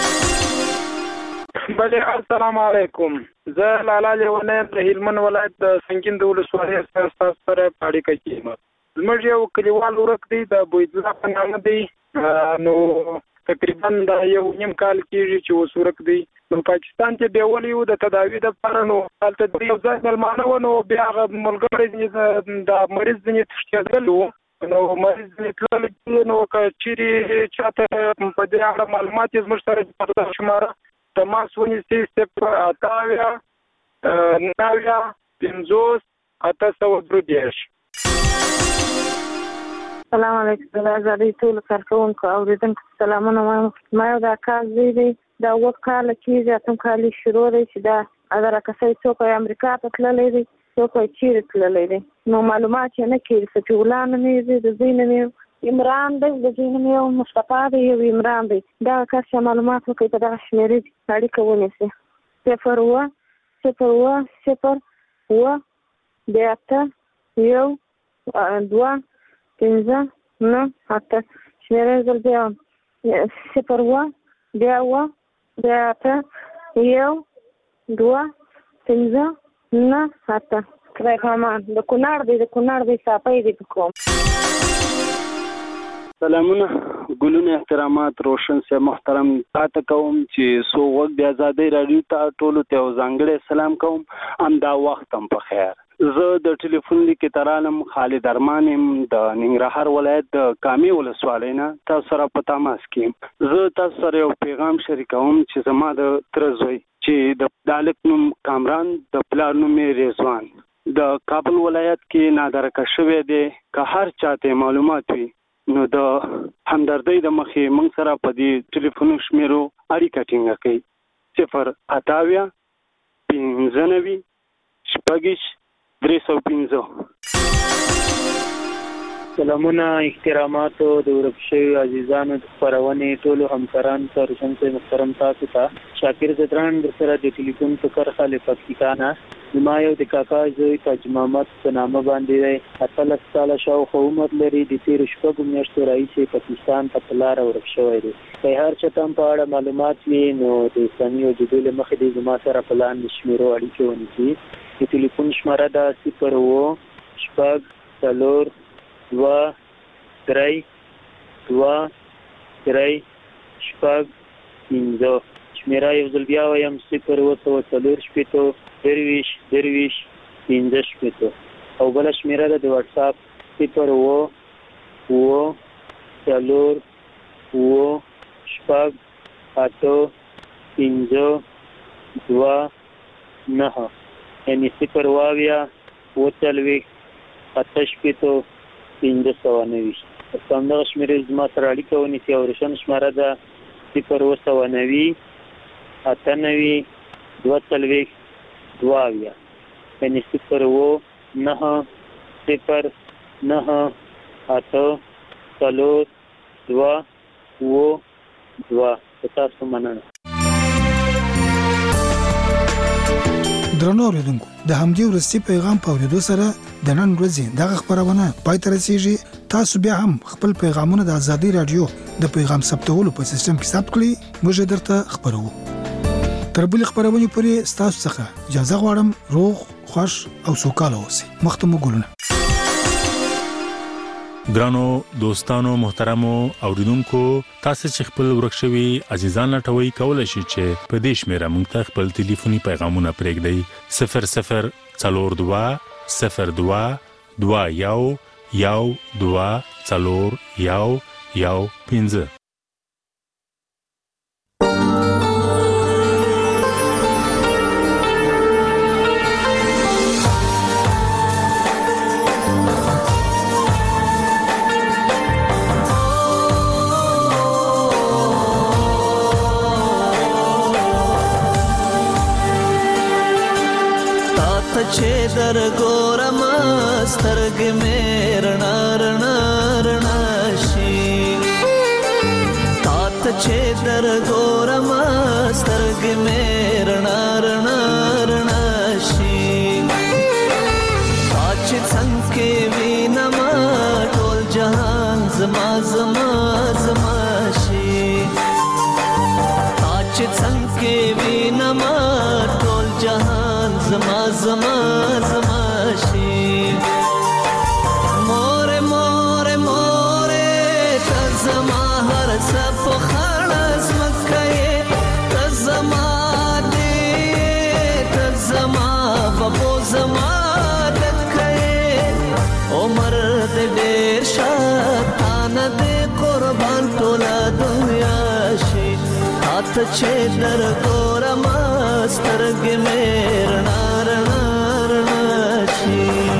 بله السلام علیکم. زه لالا لیونی د هلمند ولایت د سنګین د ولسوالۍ سره ستاسو سره په اړیکه کې یم. زموږ یو کلیوال ورک دی د بویدلا په نامه دی. نو تقریبا دا یو نیم کال کېږي چې اوس ورک دی. نو پاکستان ته بیولي وو د تداوي دپاره نو هلته د یو ځای مېلمانه وو نو بیا هغه ملګری د مریض ځینې تښتېدلی وو نو مریض ځینې تللی دي نو که چیرې چاته په دې اړه معلومات یې زموږ سره په دغه شماره تماس ونیسي صفر اته اویا نهه اویا پنځوس اته سوه درې دېرش. السلام علیکم. د ازادۍ ټولو کارکوونکو اورېدونکو سلامونه وایم. ما یو د اکا زوی دی دا اوه کاله کېږي اتم کال یې شروع دی چې دا اگر کسای څوک یې امریکا ته تللی دی څوک یې چیرې تللی دی نو معلومات یې نه کېږي سفي الله نوم یې دی د زوی نوم یې عمران دی د زوی نوم یې مصطفی دی یو عمران دی دغه کس چې معلومات وکړي په دغه شمېرې اړیکه ونیسي صفر اوه صفر اوه صفر اوه بیا اته یو دوه پنځه نه اته شمېرې زر بیا وایم صفر اوه بیا اوه بیا اته یو دوه پنځه نه اته خدای پامان د کونړ دی د کونړ دی صافی دی په کوم سلامونه ګلونه احترامات روشن سے محترم تاسو کوم چې سو وخت د ازادۍ رادیو ته ټولو ته ځانګړی سلام کوم ام دا وخت هم په خیر زه د ټلیفون لیک ترالم خالد ارمان يم د ننګرهار ولایت د کامي ولسوالۍ نه تاسو سره په تماس کې زه تاسو سره یو پیغام شریکوم چې زما د ترزوی چې د دالک نوم کامران د پلار نوم رضوان د کابل ولایت کې نادرکه شوی دی که هر چاته معلومات وي نو د همدردۍ د مخې موږ سره په دې ټلیفون شمیرو اړیکه ټینګه کړئ صفر اتاویا پنځه نوي شپږ درې سوه پنځه سلامونه احتراماتو د ورک شویو عزیزانو د خپرونې ټولو همکارانو ته روشن صاحب محترم تاسو ته شاکر زدران در سره د ټلیفون په کرښه له پکتیکا نه زما یو د کاکا زوی تاج محمد په نامه باندې دی اتلس کاله شاوخوا عمر لري د تېرو شپږو میاشتو راهیسې پاکستان ته په لاره ورک شوی دی که هر چا ته هم په اړه معلومات وي نو د اسلامي وجودو له مخې دی زما سره په لاندې شمېرو اړیکې ونیسي د ټلیفون شماره ده صفر اوه شپږ څلور دوه درې دوه درې شپږ پنځه شمېره یو ځل بیا وایم صفر اوه سوه څلور شپېته درویشت درویشت پنځه شپېته او بله شمېره ده د واټساپ صفر اوه اوه څلور اوه شپږ اته پنځه دوه نهه یعنې صفر اوه اویا اوه څلوېښت اته شپېته پنځه سوه نوي په همدغه شمېرې زما سره اړیکه ونیسي او روشن شماره ده صفر اوه سوه نوي اته نوي دوه څلوېښت دوه اویا یعنې صفر اوه نهه صفر نهه اته څلور دوه اوه دوه په تاسو مننه درنو اوریدونکو د همدې ورستي پیغام په اورېدو سره د نن ورځې دغه خبرونه پای ته رسیږي تاسو بیا هم خپل پیغامونه د ازادي رادیو د پیغام ثبتولو په سیستم کې ثبت کړئ موږ درته خبرو تر بل خبرونه پورې تاسو څخه اجازه غواړم روغ خوش او سوکاله اوسئ مختمو ګلونه ګرانو دوستانو محترمو اوریدونکو تاسو چې خپل ورکشوي عزیزان لټوي کولای شئ چې په دې شمیره موږ ته خپل ټلیفوني پیغامونه پرېږدئ صفر صفر څلور دوه صفر دوه دوه یو یو دوه څلور یو یو پنځه چې در ګورم سترګ مې رڼا رڼا رڼا شي تات چې در ګورم سترګ مې رڼا رڼا رڼا شي تاج څنګه وینم ټول جهان زما زما زما شي تاج څنګه وینم ټول جهان زما زما زما شي مور مور مور ته زما هر څه په خړز مکه ته زما دې ته زما بابو زما دکه عمر دې ډېر شاتان دې قربان ټوله دنیا شي هات چې در ګورم سترګې مې رڼا رڼا رڼا شي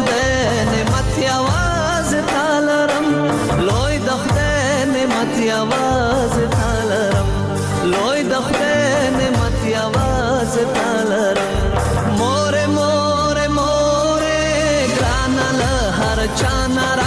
خدای نعمت یواز تعالرم لوی د خدای نعمت یواز تعالرم لوی د خدای نعمت یواز تعالرم مور مور مور ګران له هر چا نار